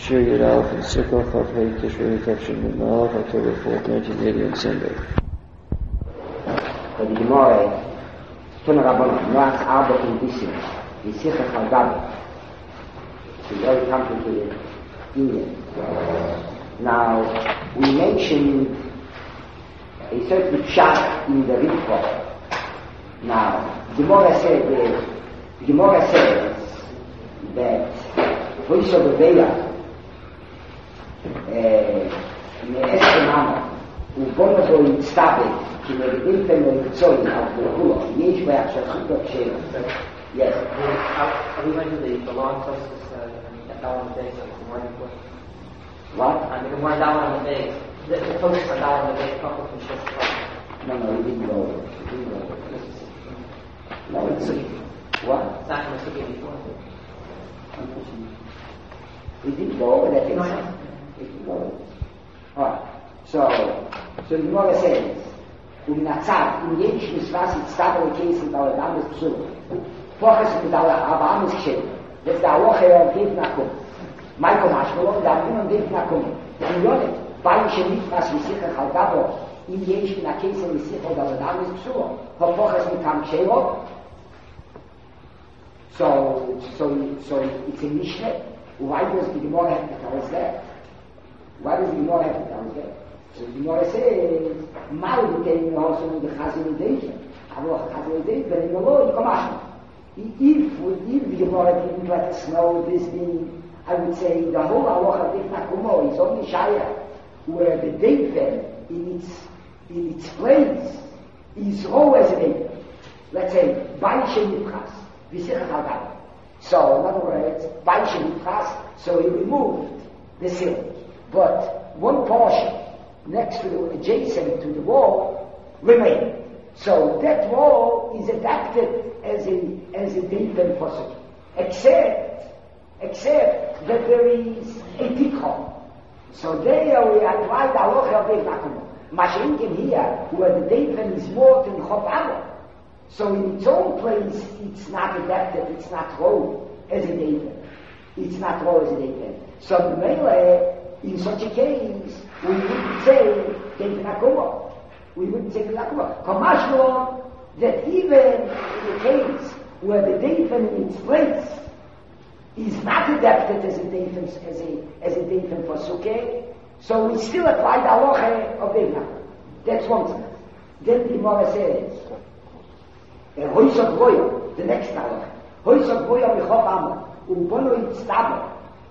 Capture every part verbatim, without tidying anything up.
Shir Yud Aleph and Sukkot Chav Hei Tishrei Tavshin Nun Aleph, October fourth, nineteen eighty on Sunday. For the Gemara, Tuna Rabbanon, Noach's Arba Condition, the Sicha Chalgaba. It's a very complicated union. Now, we mentioned a certain pshat in the Ritva. Now, the Gemara said, the Gemara says that voice of the Veya, מאסר ובוא נבוא להצטבל כי נגדים וממצויים על גבולו יש בעיה שהחוטו כשאלה yes are we going to the, the long process at down on the base of the morning point? What? I mean, the more down on the base the, the focus on down on the base couple from shift to no no we didn't go over we didn't go over no it's what? It's not going to be before we didn't go over that no, no. Alright, so, so the Gemara says, Uminatzad, in Yesh Mishvas Yitztabel case in our Damas Psul, Fochas mit our Abamas Kshem, that's the Aloche of Dev Nakum. Michael Mashmalon, the Amun Dev Nakum. And you know it, Bain Shemifras Yisicha Chalgabo, in Yesh in a case of Yisicha of our Damas Psul, Fochas mit Ham Kshem. So, so, so it's a Mishnah. Why does the Gemara have to tell us that? Why does the Gemara have to tell us that? So the Gemara says, Mal became also the Chazon Dejan. Avoch Chazon Dejan, but in the law, you come out. If, if the Gemara didn't let us know this being, I would say, the whole Avoch Adif Nakumo is only Shaya, where the Dejan, in its, in its place, is always a Dejan. Let's say, Bain Shemipchas, Visichat Al-Gabah. So, in other words, Bain Shemipchas, so he removed the ceiling. But one portion next to the, adjacent to the wall remained. So that wall is adapted as a as a deepen possible. Except except that there is a tikkun. So there we apply the halacha of Dev Nakum. Mashenkin here, where the deepen is more than chop. So in its own place, it's not adapted, it's not rolled as a deepen. It's not rolled as a deepen. So the melee, in such a case, we wouldn't say Dev Nakum. We wouldn't say Dev Nakum. Kamashlo, that even in the case where the deepen in its place is not adapted as a deepen as a as a deepen for Sukkah, so we still apply the halacha of Dev Nakum. That's one thing. Then the Gemara says, Hoysok Goya, the next halacha. Hoysok Goya michov amo, ubono yitztabel.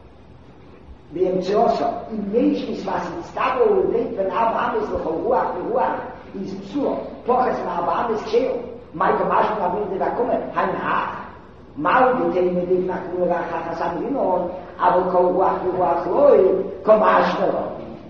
באמצעוסו, אם יש מספס יצטבו ולדית בין ארבע אמס לכל רוח ורוח, is psur, poches na ארבע אמס כשאו, מייקו משהו נבין זה לקומר, הנח, מהו ביתאים מדיב נקנו לרחת הסמרינון, אבל כל רוח ורוח רואי, כל משהו לא.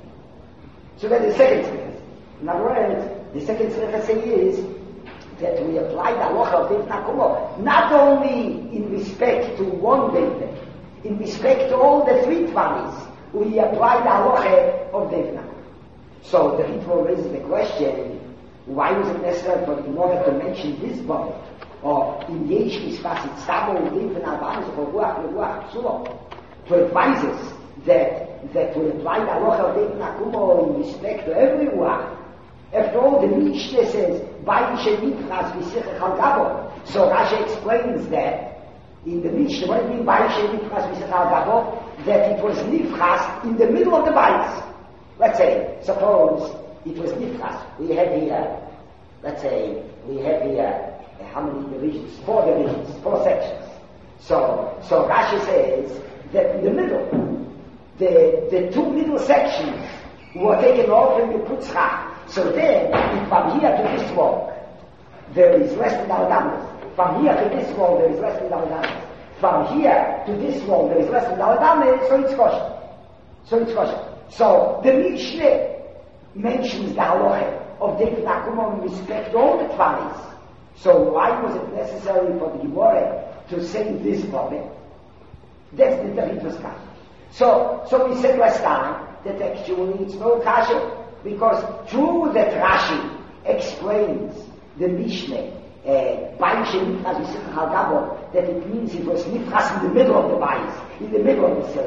So that the second thing, in other words, the second thing is that we apply the halacha of Dev Nakumo, not only in respect to one Dev, in respect to all the three twanis, we apply the halacha of Dev Nakum. So the Ritva raises the question, why was it necessary for the Gemara to mention this point of in Yesh Mishvas Yitztabel U'Dev V'Narbanis for Ruach V'Ruach Psulo, to advise us that, that we apply the halacha of Dev Nakum in respect to every Ruach. After all, the Mishnah says, Bain Shemipchas V'Sichach Al-Gabo. So Rashi explains that in the Mishnah, what it means by Shemipchas V'Sichach Al-Gabo, that it was Nifchas in the middle of the Bais. Let's say, suppose it was Nifchas. We have here, let's say, we have here, uh, how many divisions? Four divisions, four sections. So, so Rashi says that in the middle, the, the two middle sections were taken off and you put Tzchach. So then, if from here to this wall, there is less than Al-Damas. From here to this wall, there is less than Al-Damas. From here to this wall, there is less than Al-Damas, so it's kosher. So it's kosher. So the Mishnah mentions the halacha of Dev Nakum in respect to all the twanis. So why was it necessary for the Gemara to say this problem? That's the Ritva's kasha. So, so we said last time that actually it's no kasha, because true that Rashi explains the Mishnah Bain Shemipchas V'Sichach Al-Gabo, that it means it was Nifchas in the middle of the Bais, in the middle of the city.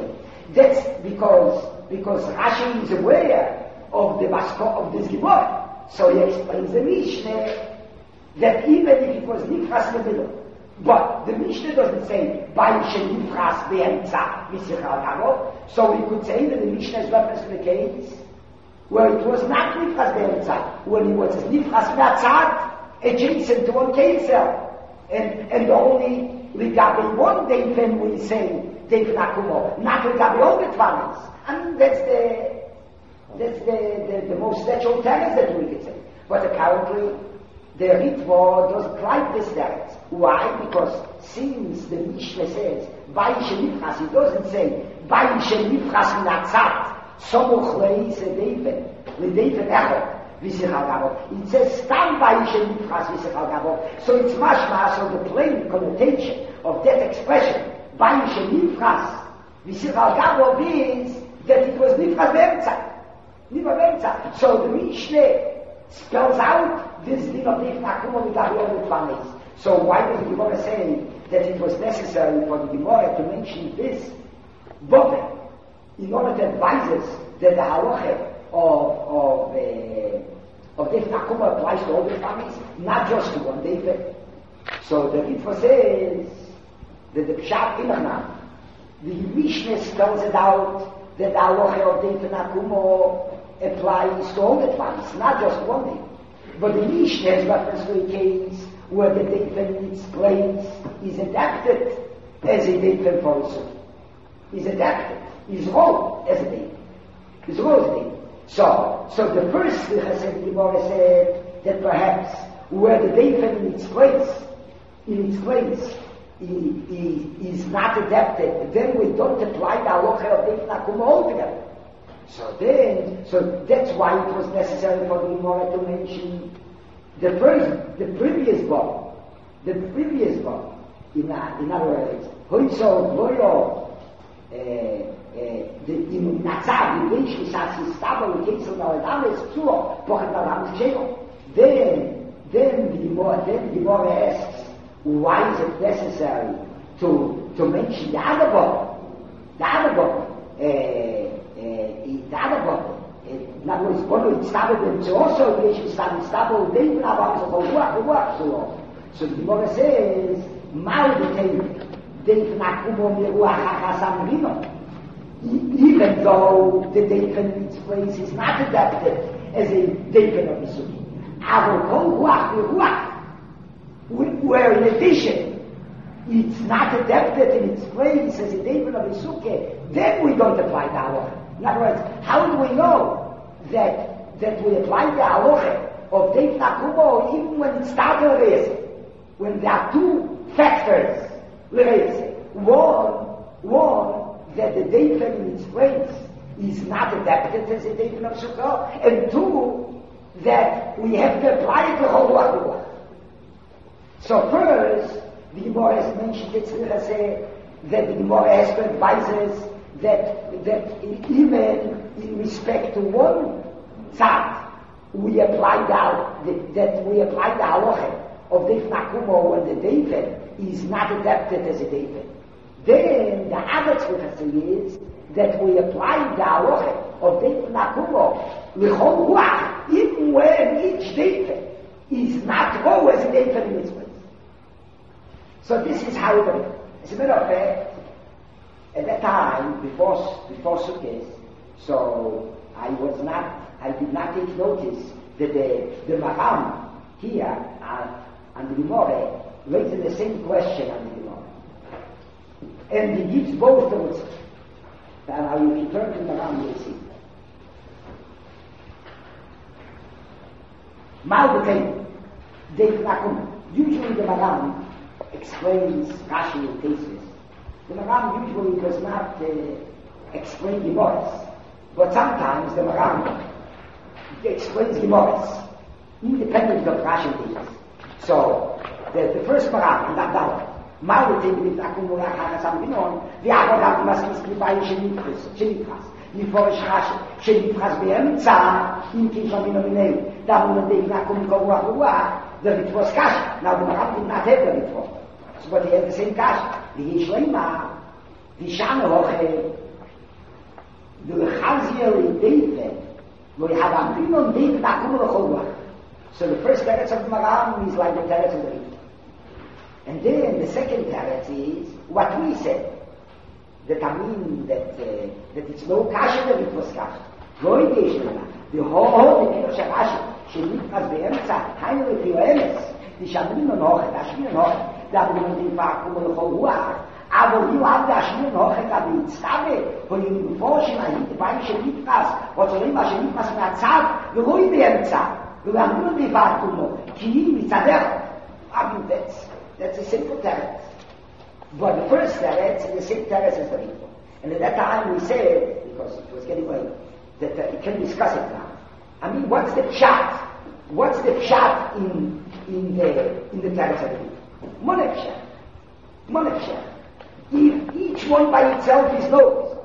That's because, because Rashi is aware of the Basko of this Gemara. So he explains the Mishnah that even if it was Nifras in the middle, but the Mishnah doesn't say, Baim Nifras Be'emtza V'sichal Gavo, so we could say that the Mishnah is reference to the case where it was not Nifras Be'emtza, when it was Nifras Be'atzad, adjacent to one case cell. And, and only Ligabe one Deifen we say, Deifen Akumo, not Ligabe all the Tvanis. And that's the, that's the, the, the most natural tenets that we could say. But apparently, the Ritva doesn't like this teretz. Why? Because since the Mishnah says, Bayi Shenifras, it doesn't say, Bayi Shenifras Natzat, Somoch Leis Edeifen, Ledeifen Echot, V'sichal Gavo. It says, Stam Bayi Shenifras V'sichal Gavo. So it's mashma, so the plain connotation of that expression, Bayi Shenifras V'sichal Gavo, means that it was Nifras Be'emtza. Nifras Be'emtza. So the Mishnah spells out this din of Nifras Akumo V'Gabi Tvanis. So why does the Gemara say that it was necessary for the Gemara to mention this Bobe in order to advise us that the halacha of of uh, of Nifras Akumo applies to all the families, not just to one David? So the Ritva says that the Pshat Ilachna, the Mishnah spells it out that the halacha of Nifras Akumo applies to all the families, not just one day. But the Mishnah has reference to a case where the Deifen in its place is adapted as a Deifen for a suit. Is adapted. Is wrong as a Deifen. Is wrong as a Deifen. So, so the first Chassid Gemara said that perhaps where the Deifen in its place, in its place, is, is not adapted, then we don't apply the halacha of Deifen Akumo altogether. So then, so that's why it was necessary for the Gemara to mention the first, the previous one, the previous one. In, uh, in other words, Hoitzo Glorio, the in Nazav, the Reish Misas Istaba, the case of Naladames, Psuo, Pochet Naladames Chego. Then, then the Gemara, then the Gemara asks, why is it necessary to to mention the other one, the other one? Uh, the other one, in other words, when we started them to also, we started stable, they even have a work, work, so so the Gemara says, Mal the Table, Deifen Akumo Miruach HaChasam Rino. Even though the Deifen in its place is not adapted as a Deifen of Isuki. Avol Kol Ruach Miruach, where in addition, it's not adapted in its place as a Deifen of Isuke, then we don't apply the halacha. In other words, how do we know that that we apply the halacha of Deifen Akumo even when it started Reis? When there are two factors, Reis. One, one, that the Deifen in its place is not adapted as a Deifen of Sukkah, and two, that we have to apply it to whole Ruach. So first, the Gemara has mentioned it, that the Gemara has to advise us that, that even in respect to one tzad, we apply the, that we apply the halacha of Deifen Akumo when the Deifen is not adapted as a Deifen. Then the other tzad is that we apply the halacha of Deifen Akumo l'chol ruach, even when each Deifen is not always a Deifen in its place. So this is how it is. As a matter of fact, at that time, before before Sukkot, so I was not, I did not take notice that the the Maram here uh, and the Gemara raised the same question on the Gemara, and he gives both the answers. And if you turn to the Maram, you'll see. Malbekay, Deifen Akumo. Usually the Maram explains Rashi and Tesis. The Maram usually does not uh, explain Gemaras, but sometimes the Maram explains Gemaras, independent of Rashi and Tesis. So, the, the first Maram, and that down, Malbekay with Akumo HaChasam Rino, the Avodah Maskis Klipai Shenifras, Shenifras, Niforish Rashi, Shenifras Be'emtza, in Kishon Minominei, Davon Deifen Akumo Ruach Ruach, the Ritva Kasha. Now the Maram did not have the Ritva. So, but he had the same kasha. The Yishlema, the Shana Hoche, the Chaziel David, where you have a Binon David Akum L'Cholwach. So the first teretz of the Maram is like the teretz of the Ritva. And then the second teretz is what we said. That I mean that, uh, that it's no kasha that it was kasha. No idea, the whole, the Kiddush HaRashi, שנתפס באמצע, היינו לפי האמץ, תשמין ונוחת, השמין ונוחת, דברים נפעקו ולכל רוח, אבל יהיו עד השמין ונוחת, אבל יצטווה, ויהיו מפורשים, היית שנתפס, רוצים מה שנתפס מהצד, ולא באמצע, ואמרו נפעקו מו, כי מצדך, I mean, that's, that's a simple teretz. But the first teretz, the same teretz as the Ritva. And at that time we said, because it was getting late, that uh, you can discuss it now. I mean, what's the pshat? What's the pshat in in the in the teretz of the Ritva? Moneh pshat. Moneh pshat. If each one by itself is no,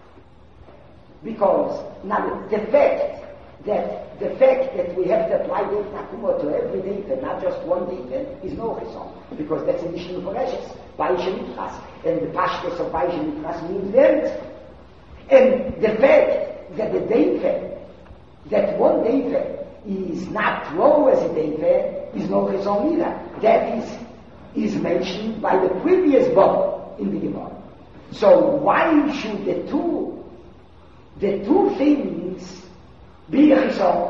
because now the fact that the fact that we have to apply Deit Nakumo to every Deit, not just one Deit, is no reason, because that's a mission for Reshes, Baisha Mitras, and the pashtus of Baisha Mitras means that. And the fact that the Deit, that one Deit is not low as a Deit, is no reason either. That is is mentioned by the previous book in the Gemara. So why should the two the two things be a reason?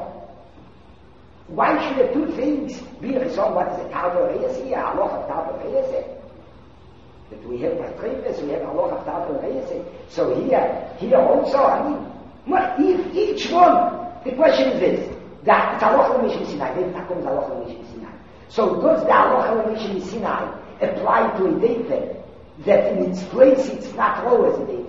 Why should the two things be a reason? What is a Tartar Reyes here? A lot of Tartar Reyes. That we have Patrivis, we have a lot of Tartar Reyes. So here, here also, I mean, if each one, the question is this, that Halacha L'Mishim Sinai, Deit Nakum is Halacha L'Mishim Sinai. So does the Halacha L'Mishim Sinai apply to a Deit that in its place it's not low as a Deit?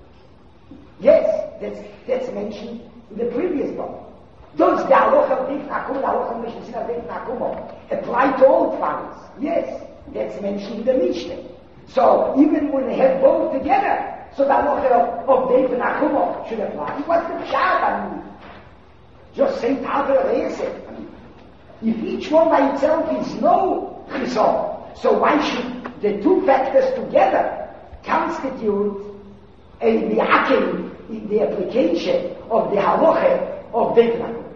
Yes, that's, that's mentioned in the previous book. Does the Halacha Deit Nakum, the Halacha L'Mishim Sinai, Deit Nakum apply to all families? Yes, that's mentioned in the Mishnah. So even when they have both together, so the Halacha of Deit Nakum should apply. What's the pshat? I mean, just say Tartar Reyes. I mean, if each one by itself is no chizon, so why should the two factors together constitute a mi'akim in the application of the halacha of Deit Nakum?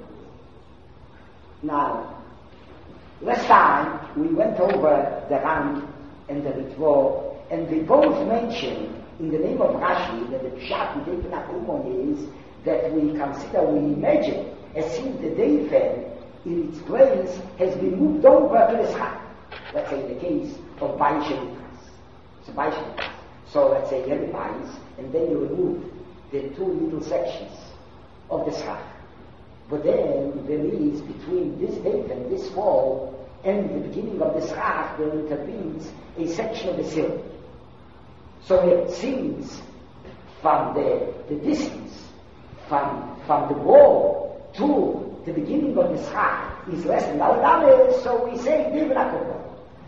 Now, last time we went over the Ram and the Ritva, and they both mentioned in the name of Rashi that the pshat in Deit Nakum is that we consider, we imagine, as if the Deit in its place has been moved over to the schach. Let's say in the case of Baisha Mitras. So Baisha Mitras. So let's say you have the Bais, and then you remove the two little sections of the schach. But then there is between this Deit and this wall and the beginning of the schach, there intervenes a section of the silk. So it seems from the, the distance from, from the wall to the beginning of the schach is less than Al-Daleh, so we say Deit Nakum.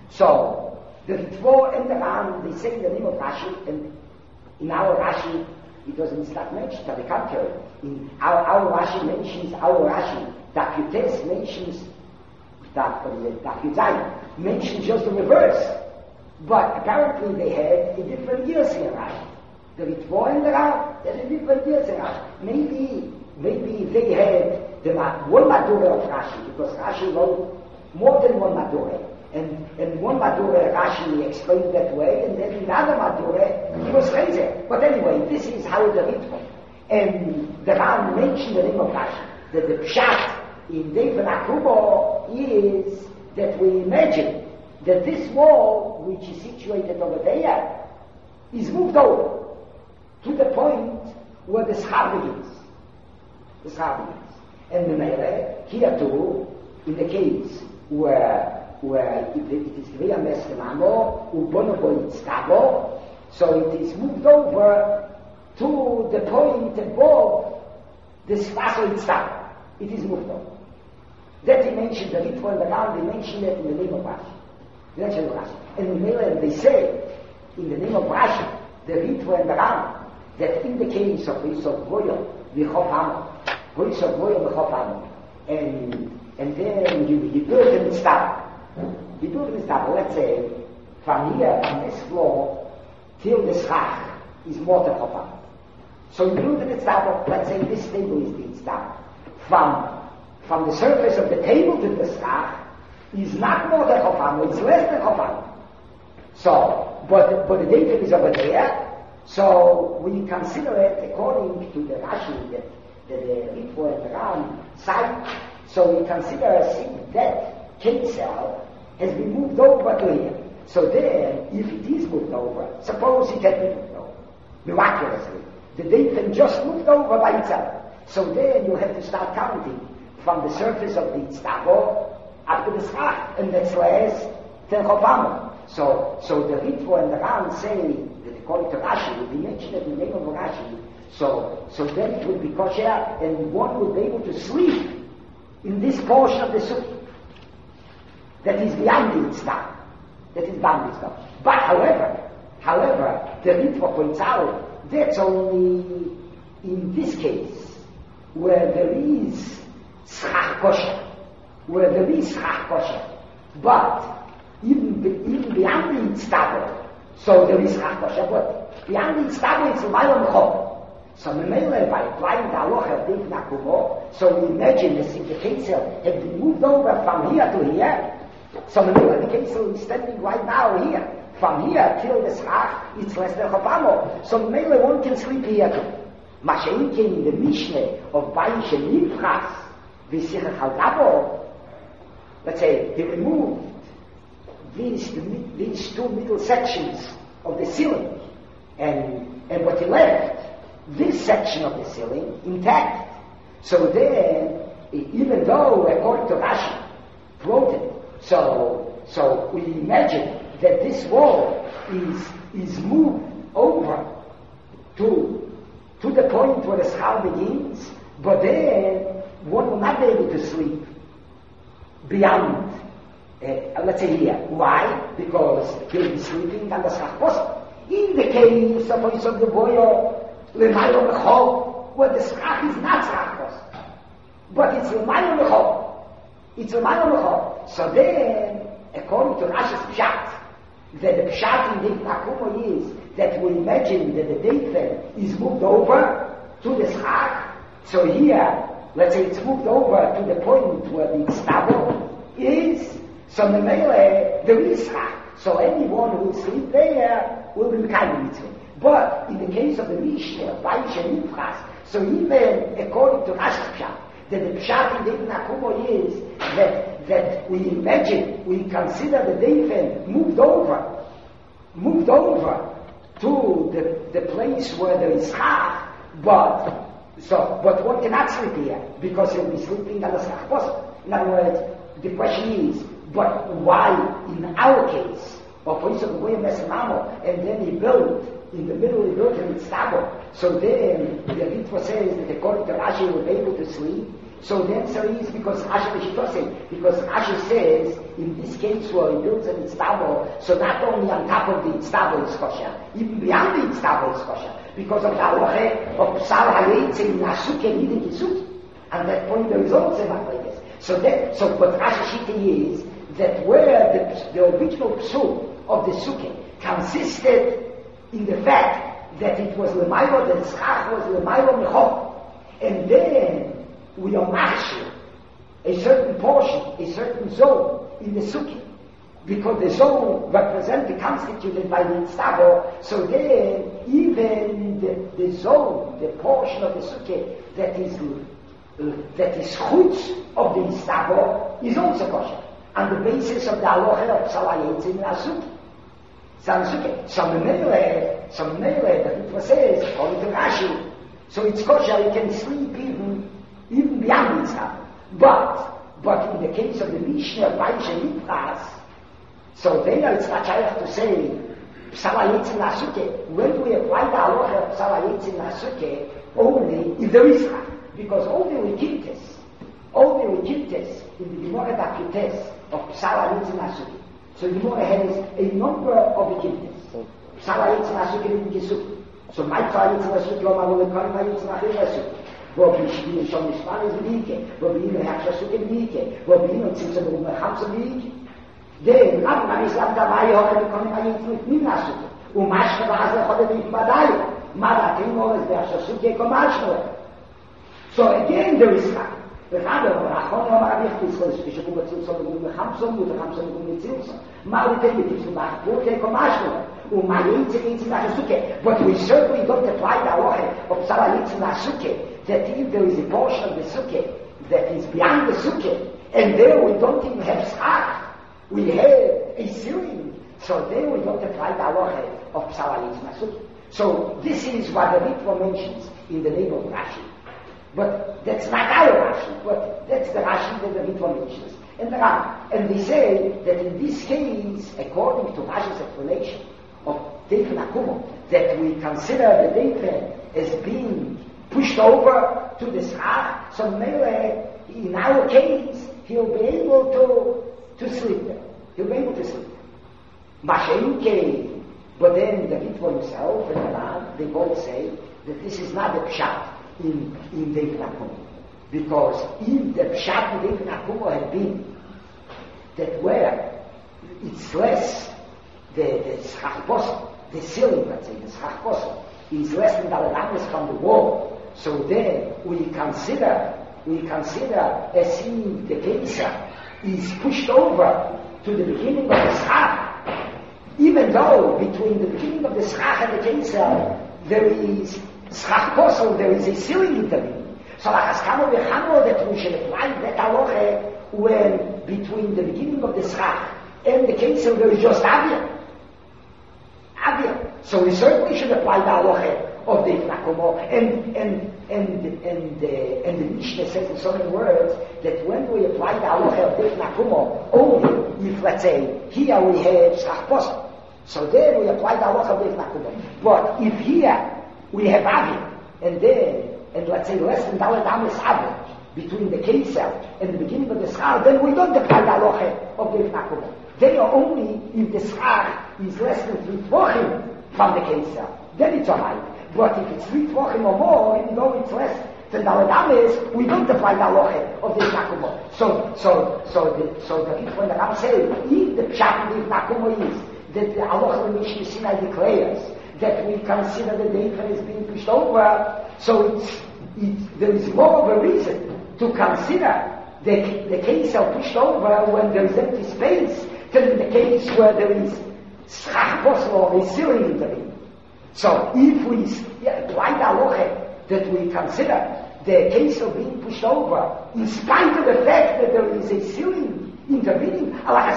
So the Ritva and the Ram, they say in the name of Rashi, and in our Rashi it doesn't start mentioned, to the contrary. In our, our Rashi mentions, our Rashi, Daf Yutes mentions, Daf Yuzayim mentions just the reverse. But apparently they had a different years in Rashi. The Ritva and the Ram, they had a different years in Rashi. Maybe, maybe they had the one Madura of Rashi, because Rashi wrote more than one Madura. And, and one Madura Rashi explained that way, and then another Madura, he was crazy. But anyway, this is how the Ritva. And the Ram mentioned the name of Rashi, that the pshat in Deit Nakum is that we imagine that this wall, which is situated over there, is moved over to the point where the schar begins. The schar begins. And the Mele, here too, in the case where where it, it is Kriya Mestemamo, Ubonobo Itztabo, so it is moved over to the point above the Spaso Itztabo. It is moved over. That he mentioned, the Ritva and the Ram, they mentioned it in the name of Rashi. They mentioned Rashi. And in Mele, they say, in the name of Rashi, the Ritva and the Ram, that in the case of Yisod Goyo, the Chofam, Yisod Goyo, the Chofam, and and then you, you do it in the stop. You do it in the stop. Let's say, from here, from this floor, till the schach is more than Chofam. So you do the tztavo, let's say this table is the tztavo. From, from the surface of the table to the schach is not more than chofam, it's less than chofam. So, but, but the data is over there, so we consider it according to the Rashi, that the, the Ritvo and the Ram side, so we consider as if that cake cell has been moved over to here. So then, if it is moved over, suppose it had been moved over, miraculously, the data just moved over by itself. So then you have to start counting from the surface of the tztavo up to the schach, and that's less than chofam. So, so the Ritvo and the Ram say that according to Rashi, we mentioned it in the name of Rashi, so, so then it would be kosher, and one would be able to sleep in this portion of the sukkah that is beyond the tztavo, that is beyond the tztavo. But however, however, the Ritvo points out that's only in this case where there is schach kosher, where there is schach kosher, but even, even beyond the tztavo, so there is schach kosher, but beyond the tztavo it's l'mayla mechol. So Memele, by applying the halacha of Dev Nakumo, so we imagine as if the Kesel had been moved over from here to here. So Memele, the Kesel is standing right now here. From here till the schach, it's less than chofamo. So Memele, one can sleep here too. Masha'inke in the Mishnah of Bayish and Nifras, V'sichach Haldabo, let's say, he removed these, these two middle sections of the ceiling, and, and what he left, this section of the ceiling, intact. So then, even though, according to Rashi, floated, so, so we imagine that this wall is, is moved over to to the point where the schal begins, but then one will not be able to sleep beyond, uh, let's say here. Why? Because he'll be sleeping on the schach posel. In the case of the boyo, l'maylo mechol, where the schach is not schach posel, but it's l'maylo mechol. It's l'maylo mechol. So then, according to Rashi's pshat, that the pshat in the Nakumo is that we imagine that the Deifen is moved over to the schach. So here, let's say it's moved over to the point where the tztavo is. So Memele, there is schach. So anyone who will sleep there will be kind of mitzvah. But in the case of the Mishnah, Bayish and Nifras, so even according to Rashi's pshat, that the pshat in the Nakumo is that that we imagine, we consider the Deifen moved over, moved over to the, the place where there is schach, but so but one cannot sleep here because he'll be sleeping on the schach posel. In other words, the question is, but why in our case, or for instance, we and then he built in the middle, he built in tztavo. So then the Ritva says that according to Rashi, he was able to sleep. So the answer is because Rashi because Rashi says in this case where he builds an tztavo, so not only on top of the tztavo is kosher, even beyond the tztavo is kosher, because of the halacha of psal hayetze in asuke nidin kisuki. At that point there is also not like this. So that so what Rashi shita is that where the, the original psul of the sukkah consisted in the fact that it was l'maylo, that the schach was l'maylo mechol, and then we are machshir a certain portion, a certain zone in the sukkah, because the zone represented, constituted by the tztavo. So then, even the, the zone, the portion of the sukkah that is uh, that is chutz of the tztavo is also kosher on the basis of the halacha of salayetz in the sukkah. Some sukkah, some mele, some mele that it was says according to Rashi. So it's kosher. You can sleep even. Even beyond the tztavo. But, but in the case of the Mishnah, Bayish and Nifras, so there it's not shaykh to say, Psalayetz in Asuke. When we apply the halacha of Psalayetz in Asuke, only if there is schach. Because only we keep this, only we keep this in the Gemara Dakutes of Psalayetz in Asuke. So the Gemara has a number of ekiptes. Psalayetz in Asuke in Gesuk. So my Psalayetz in Asuke, Loma Volekari, my Yetz in Asuke. wo wir schon nicht alles liegen, wo wir immer herrschen liegen, wo wir immer sind so immer haben liegen. Denn ab man ist ab dabei, auch wenn man jetzt nicht mehr lassen. Und manchmal war es auch nicht mehr da. Malatimol is there, Shasuke Komashno. So again there is Chak. The Father of Rachon Omar Abichtis was Bishop Batzilson, the Hamson, the Hamson, the Tilson. Malatimol is the Machpote Komashno. But we certainly don't apply the halacha of Psala Yitzin HaSukkeh, that if there is a portion of the Sukkeh that is beyond the Sukkeh, and there we don't even have schach, we have a ceiling, so there we don't apply the halacha of Psala Yitzin HaSukkeh. So this is what the Ritva mentions in the name of Rashi. But that's not our Rashi, but that's the Rashi that the Ritva mentions. And, there are, and they say that in this case, according to Rashi's explanation, of Deifen Akumo, that we consider the Deifen as being pushed over to the Schach, so Mele, in our case, he'll be able to, to sleep there. He'll be able to sleep there. Mashenke, but then the Ritva himself and the Ran, they both say that this is not the Pshat in, in Deifen Akumo. Because if the Pshat in Deifen Akumo had been that where it's less the, the schach posel, the ceiling, let's say, the schach posel, is less than the from the wall. So then we consider, we consider as if the Keisa is pushed over to the beginning of the schach, even though between the beginning of the schach and the Keisa there is schach posel, there is a ceiling intervening. So like as kamo v'chamo that we should apply that halacha when between the beginning of the schach and the Keisa there is just avia. So we certainly should apply the halacha of the Nakumo, and and and and the and the Mishnah says in so many words that when we apply the halacha of the Nakumo, only if, let's say, here we have schach posel, so then we apply the halacha of the Nakumo. But if here we have avim, and then and let's say less than dalet amis avim between the Keisel and the beginning of the schach, then we don't apply the halacha of the Nakumo. They are only if the schach is less than three tvochim from the Keisel. Then it's alright. But if it's three tvochim or more, even though it's less than the Adamis, we don't apply the halacha of the Nakumo. So, so, so the, so the people in the Ram say, if the pshat of the Nakumo is that the halacha of Mishnah Sinai declares that we consider the Deifen as being pushed over, so it's, it's, there is more of a reason to consider the, the Keisel pushed over when there is empty space than in the case where there is schach posel or a ceiling intervening. So if we yeah, apply the halacha that we consider the case of being pushed over, in spite of the fact that there is a ceiling intervening,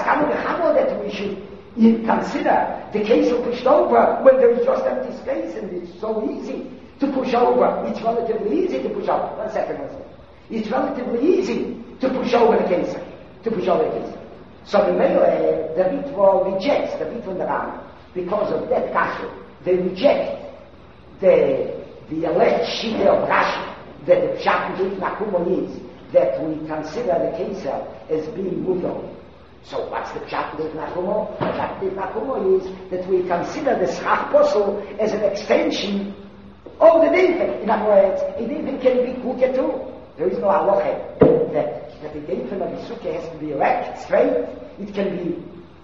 that we should consider the case of pushed over when there is just empty space and it's so easy to push over. It's relatively easy to push over. One second, one second. It's relatively easy to push over the case, to push over the case. So the Mele, the Ritva rejects the Ritva and the Ram because of that kasha. They reject the the alleged shita of Rashi that the Pshat in Nakumo is that we consider the Keisel as being moved on. So what's the Pshat in Nakumo? The Pshat in Nakumo is that we consider the schach posel as an extension of the Deifen. In other words, a Deifen can be kuke too. There is no halacha that, that the Deifen of the Sukkah has to be erect, straight. It can be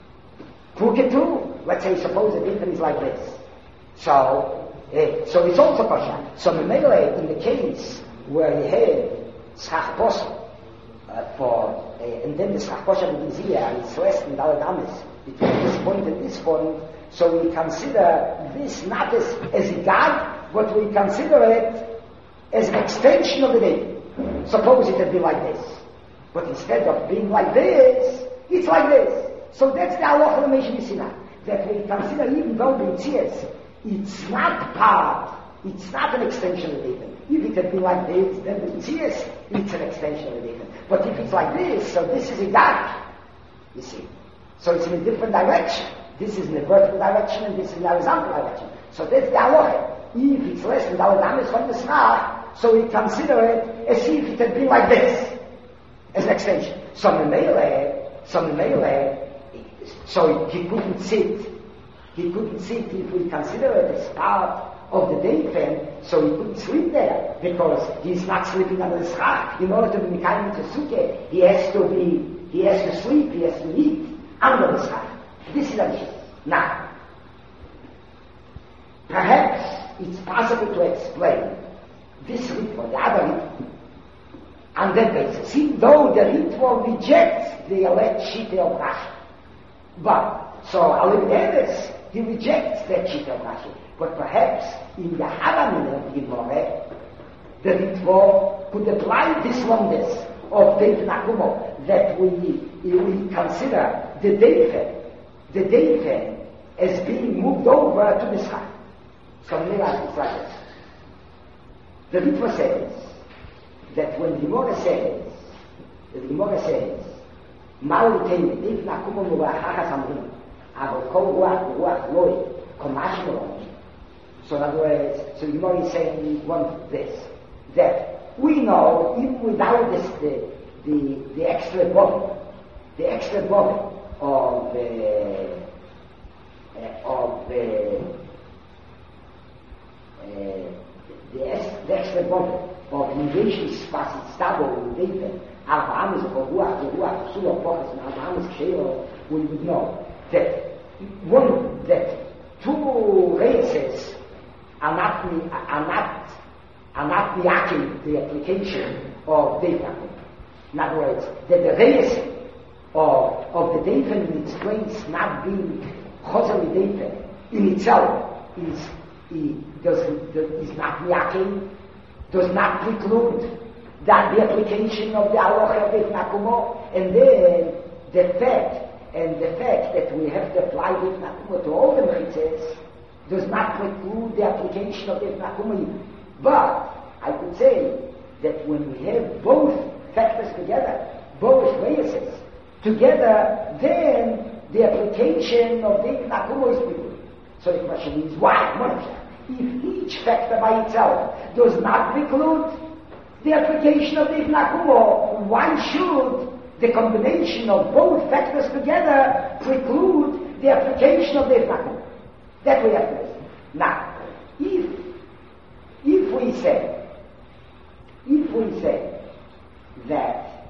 crooked too. Let's say, suppose the Deifen is like this. So, uh, so it's also kosher. So the Mele, in the case where you have schach posel uh, for, uh, and then the schach posel is here, and it's less than dalet amis between this point and this point. So we consider this not as as a guide, but we consider it as an extension of the Deifen. Suppose it had been like this, but instead of being like this, it's like this. So that's the halacha of Mishnah Sinai, that we consider even though the Mitzias, it's not part, it's not an extension of the Deifen. If it had been like this, then the Mitzias, it's an extension of the Deifen. But if it's like this, so this is a guide, you see. So it's in a different direction. This is in the vertical direction and this is in the horizontal direction. So that's the halacha. If it's less than dalet amis from the schach, so we consider it as if it had been like this, as an extension. So the Mele, so the Mele, so he couldn't sit. He couldn't sit if we consider it as part of the Deifen, so he couldn't sleep there, because he's not sleeping under the schach. In order to be Mekayim to Sukkah, he has to be, he has to sleep, he has to eat under the schach. This is the Now, perhaps it's possible to explain this Ritva, the other Ritva, on that basis. See, though the Ritva rejects the alleged Shita of Rashi. But, so Alimedes, he rejects that Shita of Rashi. But perhaps in the Haramin of the Gemara, the Ritva could apply this oneness of Deifen Akumo, that we, we consider the Deifen, the Deifen as being moved over to the Schach. So Mila is like this. The Ritva says that when the Gemara says, the Gemara says, Ma'u Teime, Deifen Akumo Murachachas Amrim, Avo Kol Ruach Ruach Loi, Komash Moron. So in other words, so the Gemara is saying one this, that we know, even without this, the, the, the extra body, the extra body of the, uh, of the, uh, the, ex, the extra body of invasion spasit stable in Deifen, Arba Amis of Ruach, the Ruach, Sula Pochas, and Arba Amis Ksheo, we would know that one, that two races are not, are not, are not reacting the application of Deifen. In other words, that the race of, of the Deifen in its place not being Chosel Deifen in itself is, is, does, is not reacting, does not preclude that the application of the Aloha of Deifen Akumo, and then the fact, and the fact that we have to apply Deifen Akumo to all the Mechitzes does not preclude the application of Deifen Akumo. But I could say that when we have both factors together, both races together, then the application of Deifen Akumo is precluded. So the question is, why? If each factor by itself does not preclude the application of Deifen Akumo, why should the combination of both factors together preclude the application of Deifen Akumo? That we have to listen. Now, if if we say, if we say that,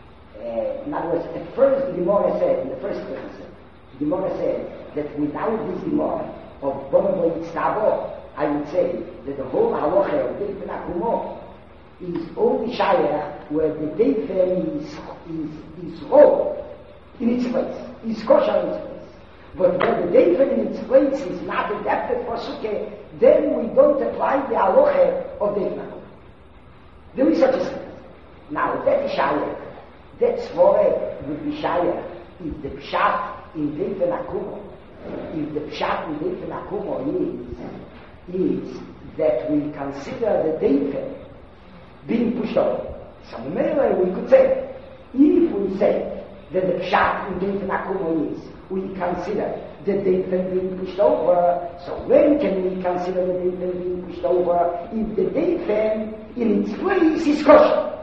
uh, in other words, at first the Gemara said, in the first place, the Gemara said that without this Gemara of Bono Yitztabo, I would say that the whole halacha of Deifen Akumo is only shayach where the Deifen is is is whole in its place, is kosher in its place. But when the Deifen in its place is not adapted for Sukkah, then we don't apply the halacha of Deifen Akumo. There is such a thing. Now that is shayach. That svore would be shayach if the pshat in Deifen Akumo, if the pshat in Deifen Akumo is is that we consider the Deifen being pushed over. So maybe we could say, if we say that the pshat in Deifen Akumo is, we consider the Deifen being pushed over, so when can we consider the Deifen being pushed over? If the Deifen in its place is kosher.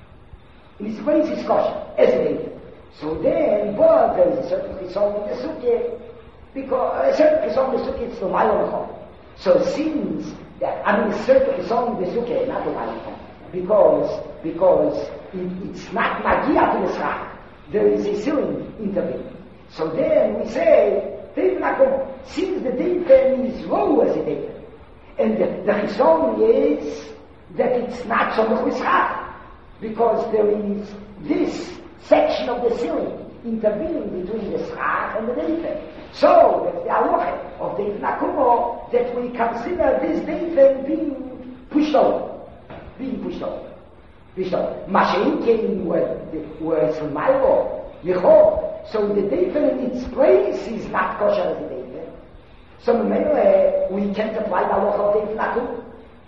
In its place is kosher, as a Deifen. So then, but there is a certain chisom in the Sukkah, because a certain chisom in the Sukkah is the Mayon. So since that, I mean, a certain chisom in the Sukkah, not the Mayon. Because, because it, it's not magia to the Schach. There is a ceiling intervening. So then we say, Deifen Akumo, since the Deifen is low as a Deifen, and the, the Chizon is that it's not so much Schach, because there is this section of the ceiling intervening between the Schach and the Deifen. So that's the halacha of Deifen Akumo, that we consider this Deifen being pushed over. Being pushed over. Pushed over. Mashen came where it's from my law. So the Deifen in its place is not kosher as a Deifen. So maybe we can't apply the halacha of Deifen Akumo.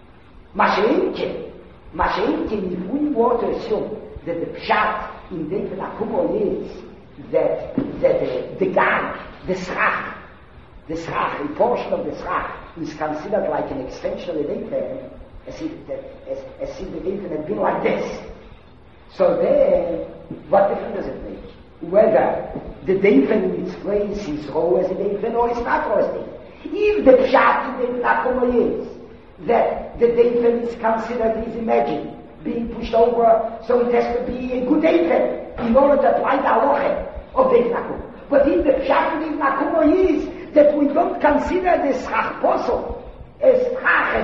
Mashen came. Mashen came, if we want to assume that the pshat in Deifen Akumo is that, that the, the gang, the Schach, the Schach, a portion of the Schach is considered like an extension of the Deifen, as if, that, as, as if the Deifen had been like this. So then, what difference does it make? Whether the Deifen in its place is raw as a Deifen or it's not raw as a Deifen. If the pshat in Deifen Akumo is that the Deifen is considered, is imagined, being pushed over, so it has to be a good Deifen in order to apply the halacha of Deifen Akumo. But if the pshat in Deifen Akumo is that we don't consider the Schach Posel as Schach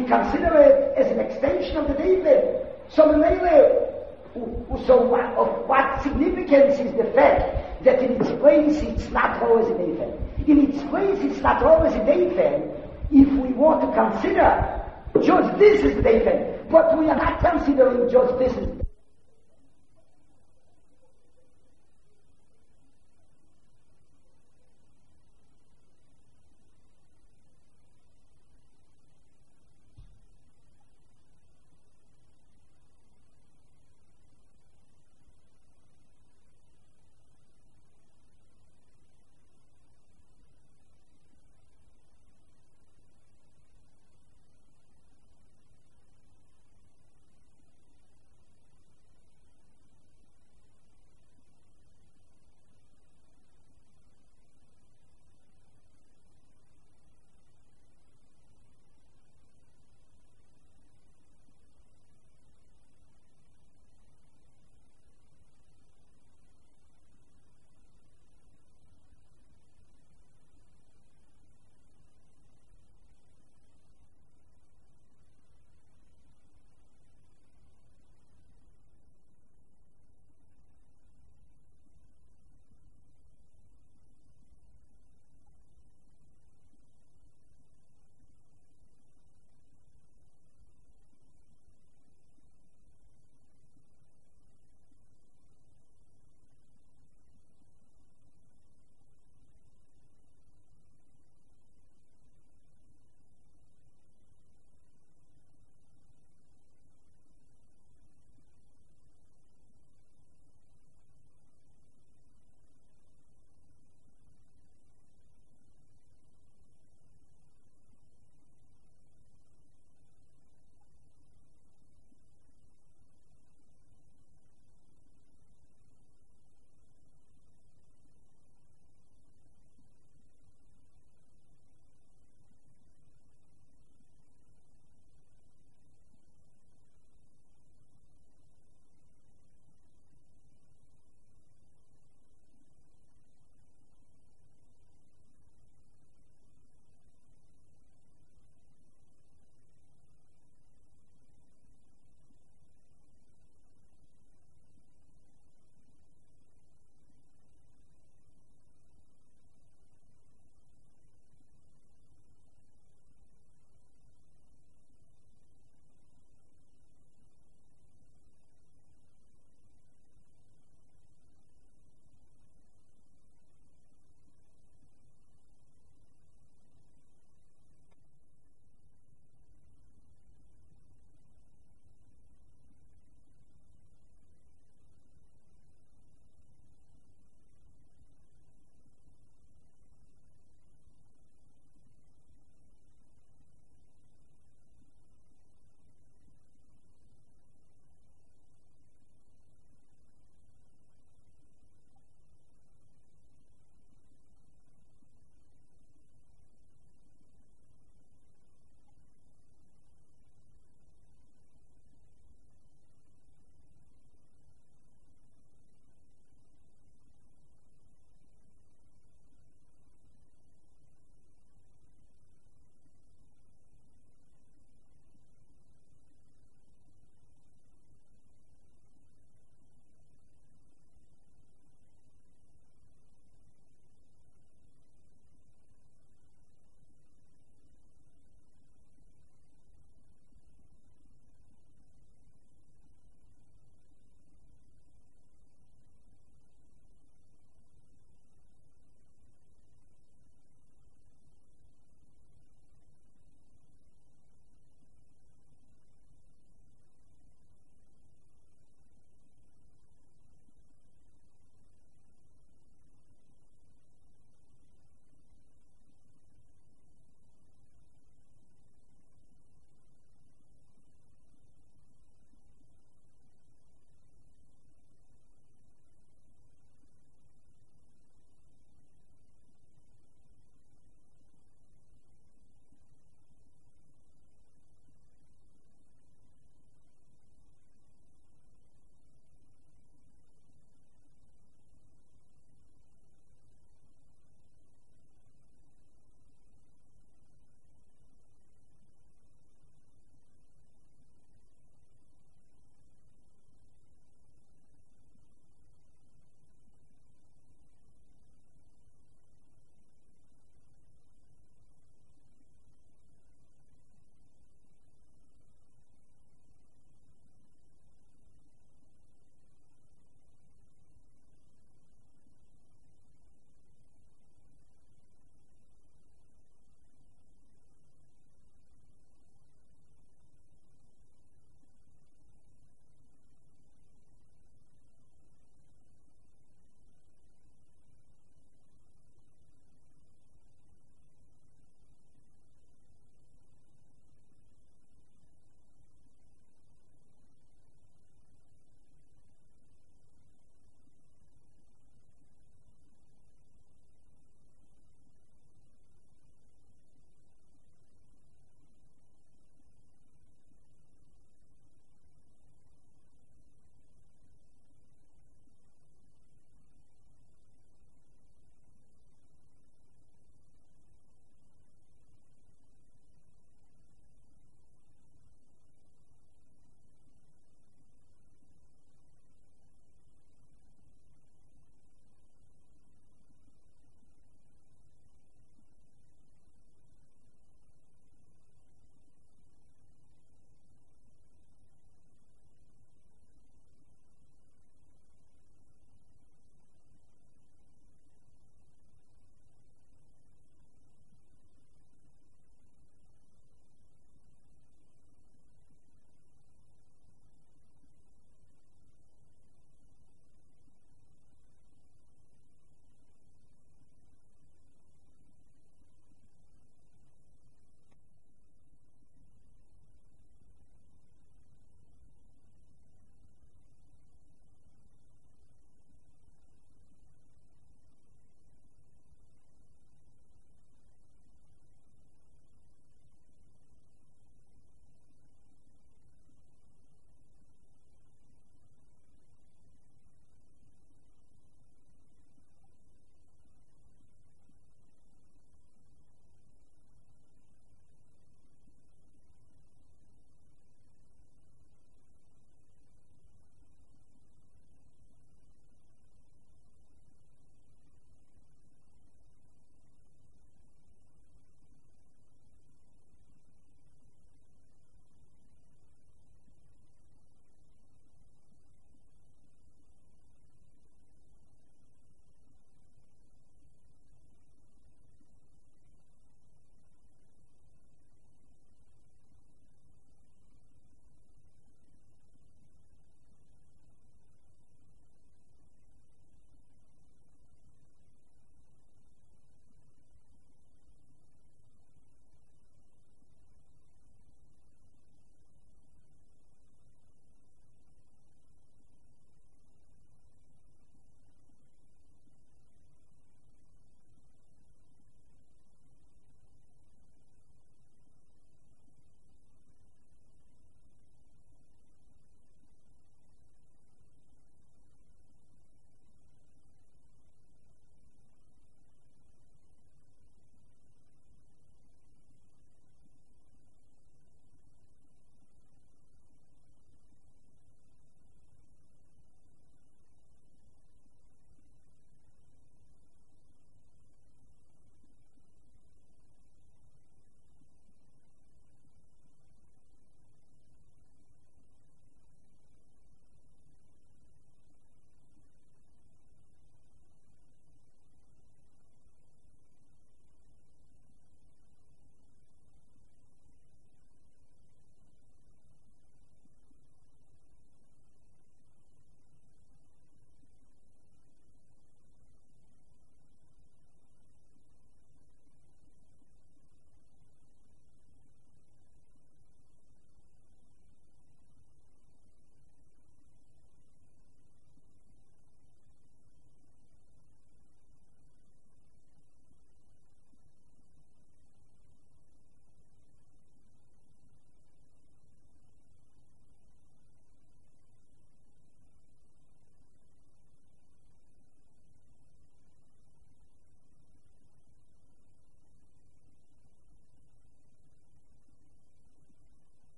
we consider it as an extension of the David. So Mele, so what, of what significance is the fact that in its place it's not always a David? In its place it's not always a David if we want to consider just this is the David, but we are not considering just this is the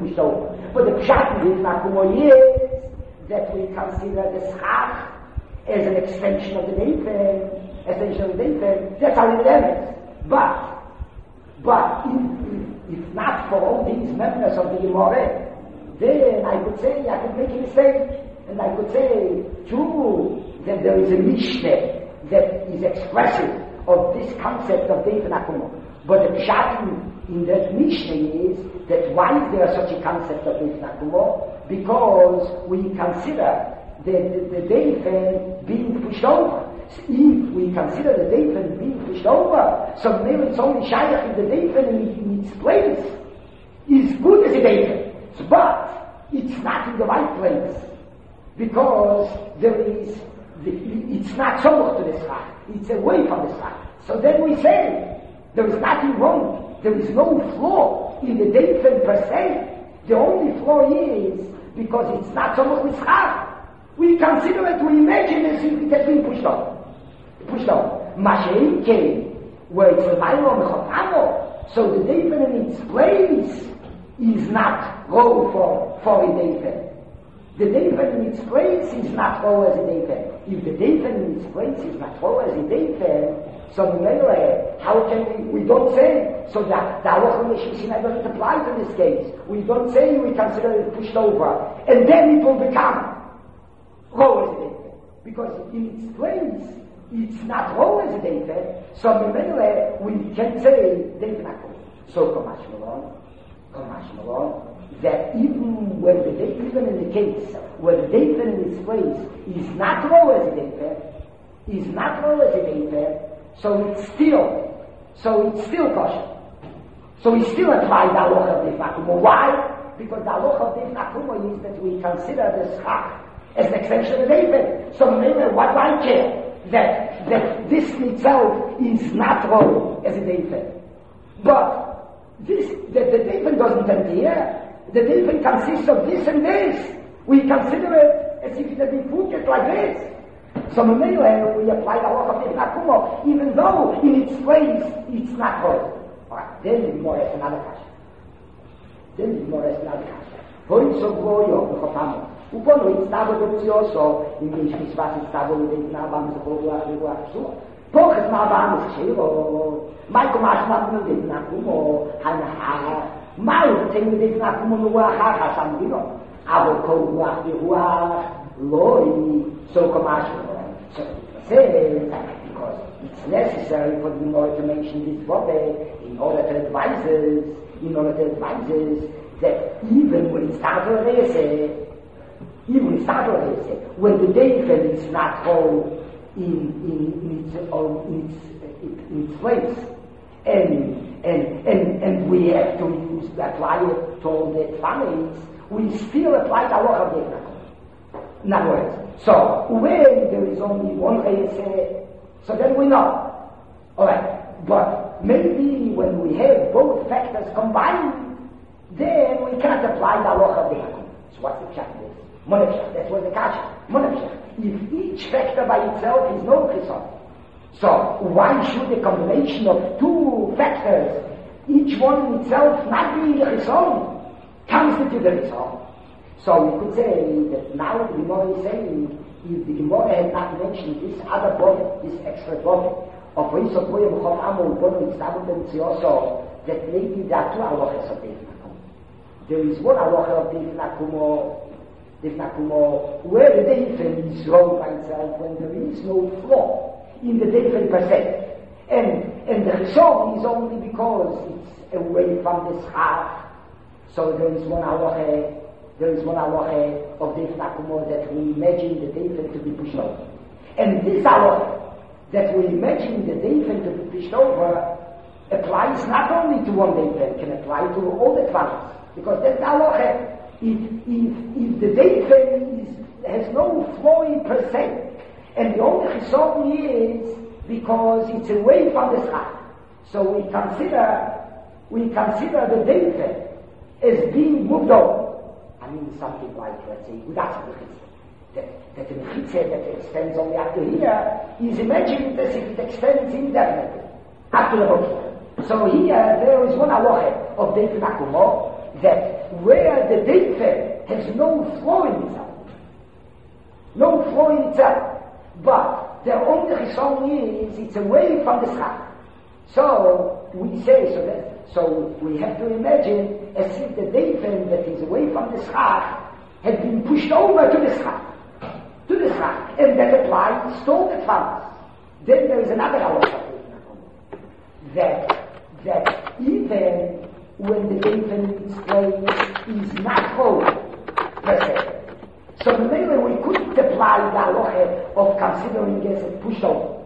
pushed over. But the pshat in Akumo is that we consider the schach as an extension of the Deifen, extension of the Deifen. That's how it is. But, but if, if not for all these members of the Gemara, then I could say, I could make a mistake, and I could say, true, that there is a Mishnah that is expressive of this concept of Deifen Akumo. But the pshat in, in that Mishnah is that why is there such a concept of Deifen Akumo? Because we consider the, the, the Deifen being pushed over. So if we consider the Deifen being pushed over, so maybe it's only Shaykh if the Deifen in, in its place is good as a Deifen. But it's not in the right place. Because there is, the, it's not so to the schach. It's away from the schach. So then we say, there is nothing wrong. There is no flaw in the Deifen per se. The only flaw is because it's not so much with schach. We consider it, we imagine as if it has been pushed on. Pushed on. Mashein came, where it's a Mailo Mechotamo, so the Deifen in its place is not low for, for a Deifen. The Deifen in its place is not low as a Deifen. If the Deifen in its place is not low as a Deifen, so how can we, we don't say, so that the Halacha Meshishina doesn't apply to this case. We don't say we consider it pushed over, and then it will become low as a Deifen. Because in its place, it's not low as a Deifen, so we can say Deifen Akum. So Kamash Malon, Kamash Malon, that even when the Deifen, even in the case where the Deifen in its place is not low as a Deifen, is not low as a Deifen, so it's still, so it's still kosher. So we still apply the halacha of Deifen Akumo. Why? Because the halacha of Deifen Akumo is that we consider the schach as an extension of the Deifen. So maybe what do I care? That, that this in itself is not low as a Deifen. But this, that the Deifen doesn't end here. The Deifen consists of this and this. We consider it as if it had been put just like this. So we apply the halacha of Deifen Akumo, even though in its place it's not low. Alright, then the Gemara has another kasha. Then the Gemara has another kasha. Hoi so gloyo, Mechotamo. Upono it's tabo dopzioso, in which misvas it's tabo Deifen Abam, so gloyo, gloyo, gloyo. Poches ma'abam is shiro. Maiko ma'ashmat no Deifen Akumo, hanaha. Ma'u t'enu Deifen Akumo no wa'achach ha'samdino. Avo kol ruach beruach, loi, so kamash. So it says, because it's necessary for the Gemara to mention this Vodeh in order to advise us, in order to advise us that even when it's Tador Reise, even when it's Tador Reise, when the Deifen is not whole in, in, in, its, um, in, its, in its place, and, and, and, and we have to use, apply it to all the families, we still apply the halacha of Deifen. In other words, so when there is only one Reise, so then we know. Alright, but maybe when we have both factors combined, then we cannot apply the halacha of Deifen. So what's the pshat is? Monefshach, that's what the kasha. Monefshach. If each factor by itself is no chison, so why should a combination of two factors, each one in itself not be a chison, constitute a chison? So we could say that now the Gemara is saying, if the Gemara had not mentioned this other body, this extra body, of Yisot Moyem Chov Amo Ubono Yitztabot B'Mitzioso, that maybe there are two halachas of Deifen Akumo. There is one halacha of Deifen Akumo, Deifen Akumo, where the Deifen is wrong by itself, when there is no flaw in the Deifen per se. And, and the Chison is only because it's away from the schach. So there is one halacha, there is one halacha of Deifen Akumo that we imagine the Deifen to be pushed over. And this halacha that we imagine the Deifen to be pushed over applies not only to one Deifen, can apply to all the Tvanos. Because that's the halacha. If, if, if the Deifen is, has no flaw per se, and the only chison is because it's away from the schach. So we consider, we consider the Deifen as being moved over. I mean something like, let's say, Udatsa Mechitza. That, that the Mechitza that extends only up to here is imagined as if it extends indefinitely up to the Mechitza. So here there is one halacha of Deifen Akumo that where the Deifen has no flow in itself, no flow in itself, but the only Chisholm is it's away from the Schach. So we say, so that, so we have to imagine as if the Deifen that is away from the Schach had been pushed over to the Schach, to the Schach, and then applied, stole the funds. Then there is another halacha that that even when the Deifen is playing is not whole per se. So maybe we couldn't apply the halacha of considering as a pushed over.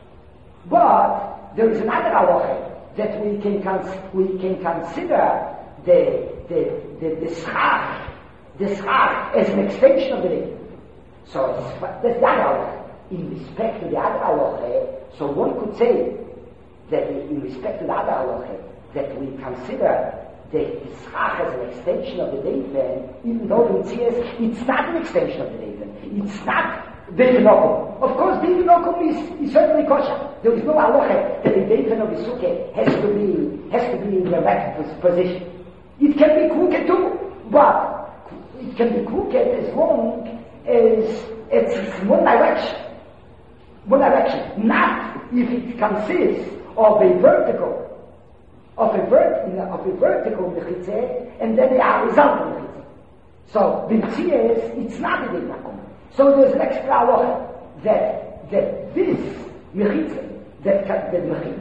But there is another halacha that we can cons- we can consider the the the, the schach, the schach as an extension of the Deifen. So that's the other halacha. In respect to the other halacha, so one could say that in respect to the other halacha, that we consider the schach as an extension of the Deifen, even though in Tzias it's not an extension of the Deifen. It's not Deifen Okum. Of course, Deifen Okum is, is certainly kosher. There is no halacha that the Deifen of the Sukkah has to be has to be in the right position. It can be crooked too, but it can be crooked as long as it's in one direction. One direction, not if it consists of a vertical, of a, vert, of a vertical mechitze, and then a horizontal mechitze. So, b'mtzias, it's not a Deifen. So there's an extra halacha that, that this mechitze, that, that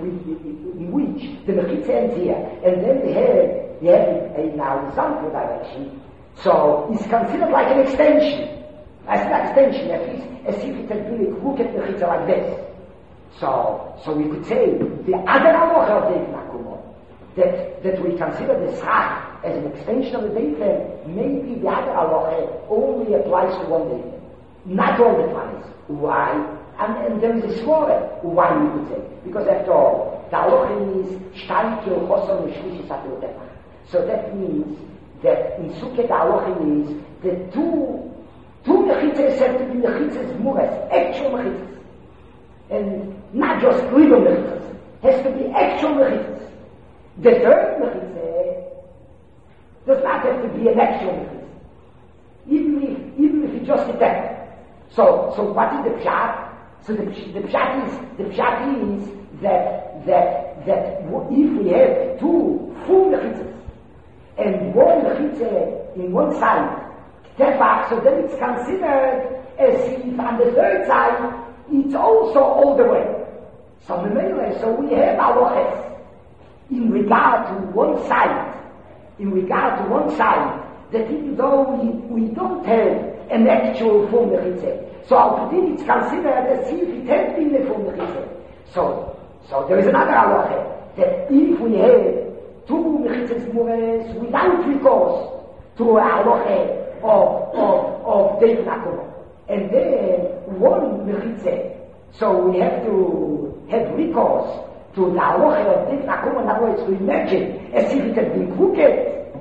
in which the mechitze ends here, and then the head, you have a, a horizontal direction, so it's considered like an extension. As an extension, at least, as if it had been a crooked mechitza like this. So, so we could say the other halacha of Deifen Akumo, that that we consider the schach as an extension of the Deifen, maybe the other halacha only applies to one Deifen, not all the times. Why? And, and there is a svara why we could say, because after all, the halacha is shtayim kil chosam mishlishi satir tefach. So that means that in Sukkah the halacha is the two two mechitzes have to be mechitzes muras, actual mechitzes. And not just little mechitzes. Has to be actual mechitzes. The third mechitze does not have to be an actual mechitze. Even if, even if it's just a text. So, so what is the pshat? So the, the pshat is, the pshat is that, that, that if we have two full mechitzes and one mechitze in one side, so then it's considered as if on the third side it's also all the way. So so we have halachas in regard to one side, in regard to one side, that even though we, we don't have an actual full mechitze, so al pidin it's considered as if it had been a full mechitze. So, so there is another halacha that if we have two mechitzes mures without recourse to a halacha of, of, of Deifen Akumo. And then one mechitze. So we have to have recourse to the halacha of Deifen Akumo, in other words, to imagine as if it had been crooked.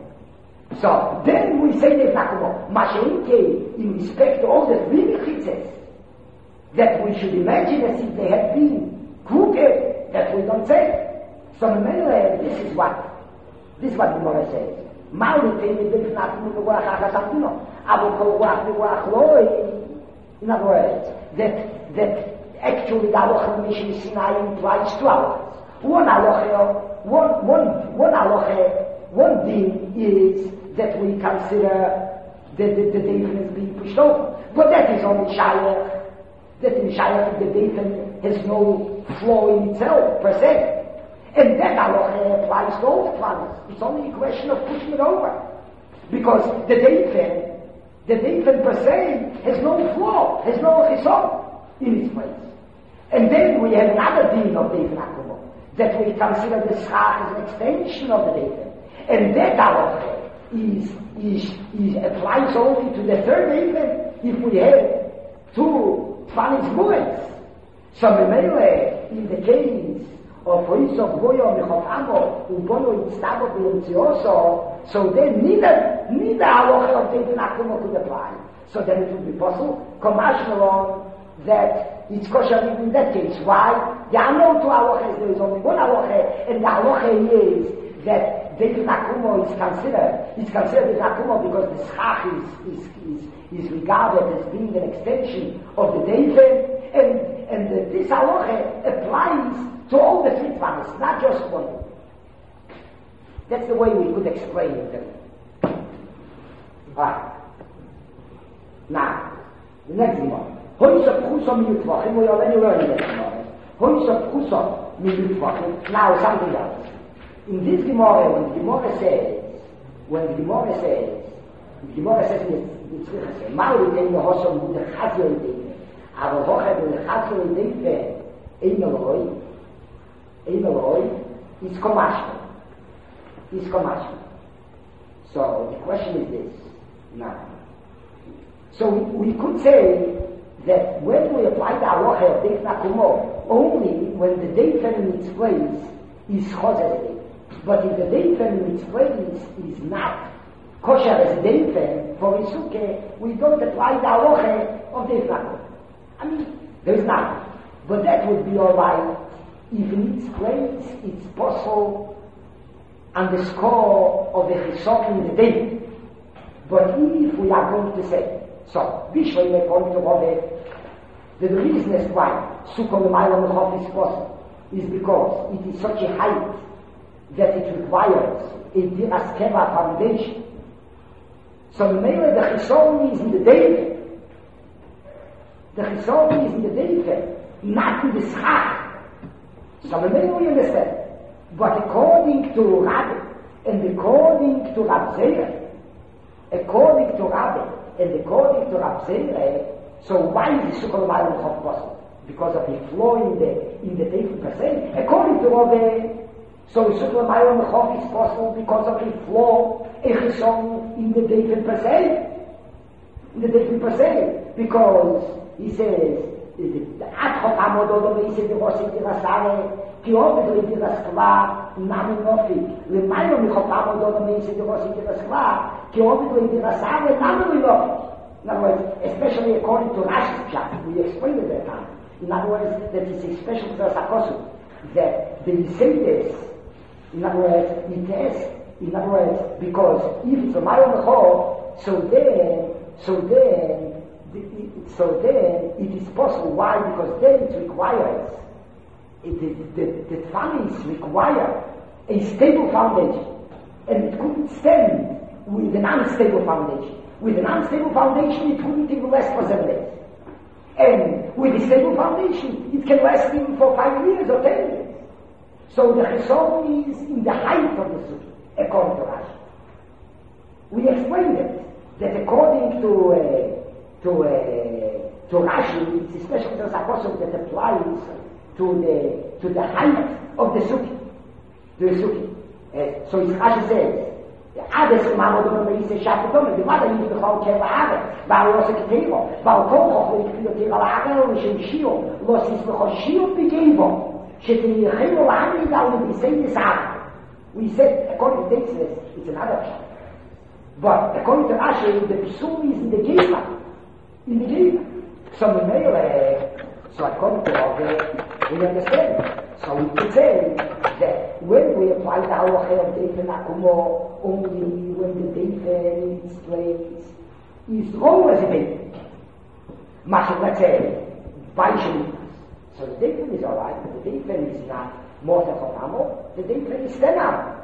So then we say Deifen Akumo, Masha'inke, in respect to all the three mechitzes, that we should imagine as if they had been crooked, that we don't say. So Memele, this is what, this is what the Gemara says. In other words, that that actually the halacha of Mishnah Sinai implies two halachas. One halacha, one one one halacha, one thing is that we consider that the, the Deifen is being pushed over, but that is only shayach. That in shayach the Deifen has no flow in itself per se. And that halacha applies to all the planets. It's only a question of pushing it over. Because the Deifen, the Deifen per se, has no flaw, has no chison in its place. And then we have another din of Deifen Akumo, that we consider the schach as an extension of the Deifen. And that halacha is, is, is, applies only to the third Deifen if we have two tvanis muets. So in the case of Hoisov Goyo Mechot Amo Ubono Yitztabo B'Yemtzioso, so then neither neither halacha of Deifen Akumo could apply. So then it would be possible, Komashmalon, that it's kosher even in that case. Why? There are no two halachas, there is only one halacha, and the halacha is that David Nakumo is considered, is considered as Nakumo because the schach is, is, is, is regarded as being an extension of the David, and, and the, this halacha applies to all the three tvanis, not just one. That's the way we could explain it. Alright. Now, the next one. Hoysa pchusa miyutvachim, we already learned that tomorrow. Hoysa pchusa miyutvachim. Now, something else. In this Gemara, when the Gemara says, when the Gemara says, the Gemara says in the Tzricha, Ma'u yitei nehosom hu dechazio yitei, aber hoche de dechazio yitei, ein eloi, ein eloi, is komashma. Is komashma. So, the question is this. Now, so we, we could say that when we apply the halacha of Deif Nakumo, only when the Deif in its place is choser. But if the Deif in its place is not kosher as Deif for Isuke, we don't apply the halacha of Deif Nakumo. I mean, there's nothing. But that would be alright if in its place it's possible on the score of the Chisok in the Deif. But if we are going to say, so, Bishwa may point to Rode, the reason as why Sukkot L'mayla Mechof is possible is because it is such a height that it requires a Diras Keva foundation. So, Mele, the Chisok is in the David. The Chisok is in the David, not in the Schach. So, Mele, we understand. But according to Rabbi, and according to Rab Zeir, according to Rabbi, and according to Rab Zeir, so why is the Sukkot L'mayla Mechof possible? Because of the flaw in the in the Deif per se. According to Rabbi, so the Sukkot L'mayla Mechof is possible because of the flaw, a Chison in the Deif per se. In the Deif per se. Because he says, the Adchot Amododom, he says, the Rosik Dirasare, כי עובד לדירס כבר נמי נופי למיילו מחופם עוד עוד מי שדירוס לדירס כבר כי עובד לדירס אבל נמי נופי. In other words, especially according to Rashi's chapter, we explained it that time. In other words, that it's a special to Sakosu, that the Yisaitis, in other words, it is, in other words, because if it's a Mayo Mecho, so then, so then, so then it is possible. Why? Because then it requires It, the, the, the families require a stable foundation, and it couldn't stand with an unstable foundation. With an unstable foundation, it couldn't even last for seven days. And with a stable foundation, it can last even for five years or ten years. So the Chesed is in the height of the Sukkah, according to Rashi. We explained it, that according to uh, to uh, to Rashi, it's a special apostle that applies to the to the height of the Sukkah. The Sukkah. Uh, so it's Rashi says, Ades Mamodom Meise Shapatom, the mother used to call Keva Ades, Barosa Ketero, Balkoch, the Kilo Lager, Shishio, Losis Hoshio Pigevo, Shetin Hemo Lami down the same side. We said, according to this, it's another shot. But according to Rashi, the Psul is in the Geva. In the Geva. So the male, uh, so according to Rashi, we understand. So we could say that when we apply the halacha of Deif Nakumo, only when the Deif in its place is wrong as a Deif. Mashiach, let's say, Baishim. So the Deif is alright, but the Deif is not more than Chotamo, the Deif is Tenam.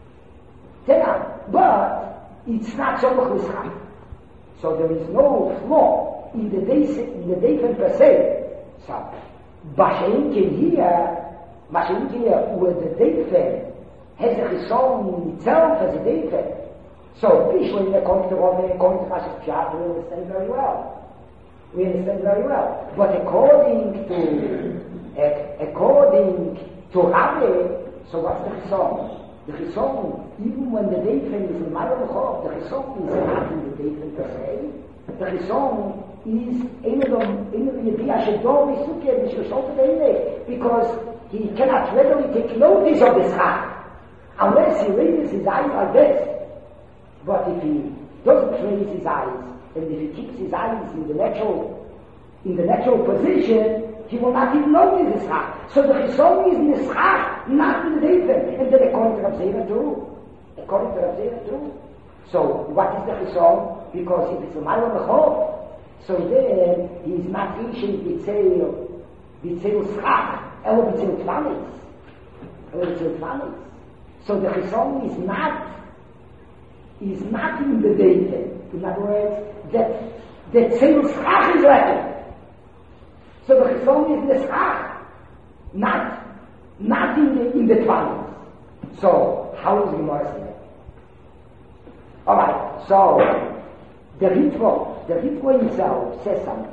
Tenam. But it's not so much Mischach. So there is no flaw in the Deif, in the Deif per se. So, Bashenkin here, Bashenkin here, where the Deif has a Chison in itself as a Deif. So, Bishwa, according to Rome, according to Rashi's chart, we understand very well. We understand very well. But according to, uh, according to Rabbi, so what's the Chison? The Chison, even when the Deif is in Marachov, the Chison is not in the Deif per se. The Chison is in the Yediyah Shedor Misuke Mishloshot Deile, because he cannot readily take notice of the Schach unless he raises his eyes like this. But if he doesn't raise his eyes, and if he keeps his eyes in the natural in the natural position, he will not even notice the Schach. So the Chison is in the Schach, not in the Deif, and then according to Rav Zeira too. according to Rav true. So what is the Chisom? Because if it's a Milo Mechor, so then he is not reaching B'tzeil, B'tzeil Schach, Elo B'tzeil Tvanis. Elo B'tzeil Tvanis. So the Chisom is not, is not in the data. In other words, that the Tzeil Schach is lacking. So the Chisom is the Schach, not, not in the, in the Tvanis. So, how is the Gemara saying? Alright, so, the Ritvo, the Ritvo himself says something.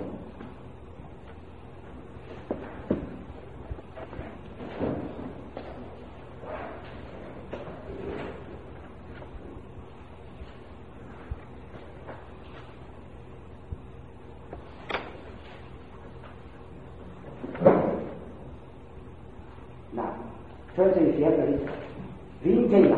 Now, first if you have the Ritvo. Wie Thema.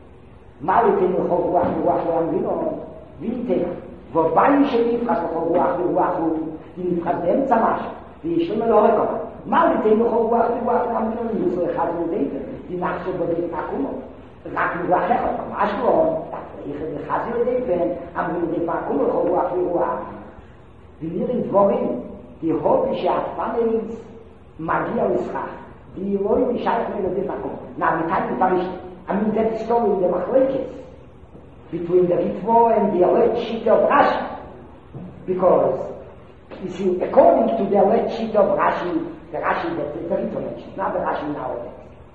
Mal in der Ruach Ruach am Gino. Wie Thema. Wobei ich nicht was Ruach Ruach die Präsident Samash. Wie schon mal gekommen. Mal in der Ruach Ruach am Gino so hat die die nach so bei Akumo. Nach Ruach am Ashlo. Ich habe Hazil Deben am Gino Akumo Ruach Ruach. Die mir in Wochen die hobische Erfahrung Magia ist. Die wollen die Scheiße mit dem Akumo. Na, mit einem Fall I mean, that story in the Machlekes between the Ritvo and the alleged sheet of Rashi. Because, you see, according to the alleged sheet of Rashi, the Rashi that the Ritvo mentioned, not the Rashi nowadays.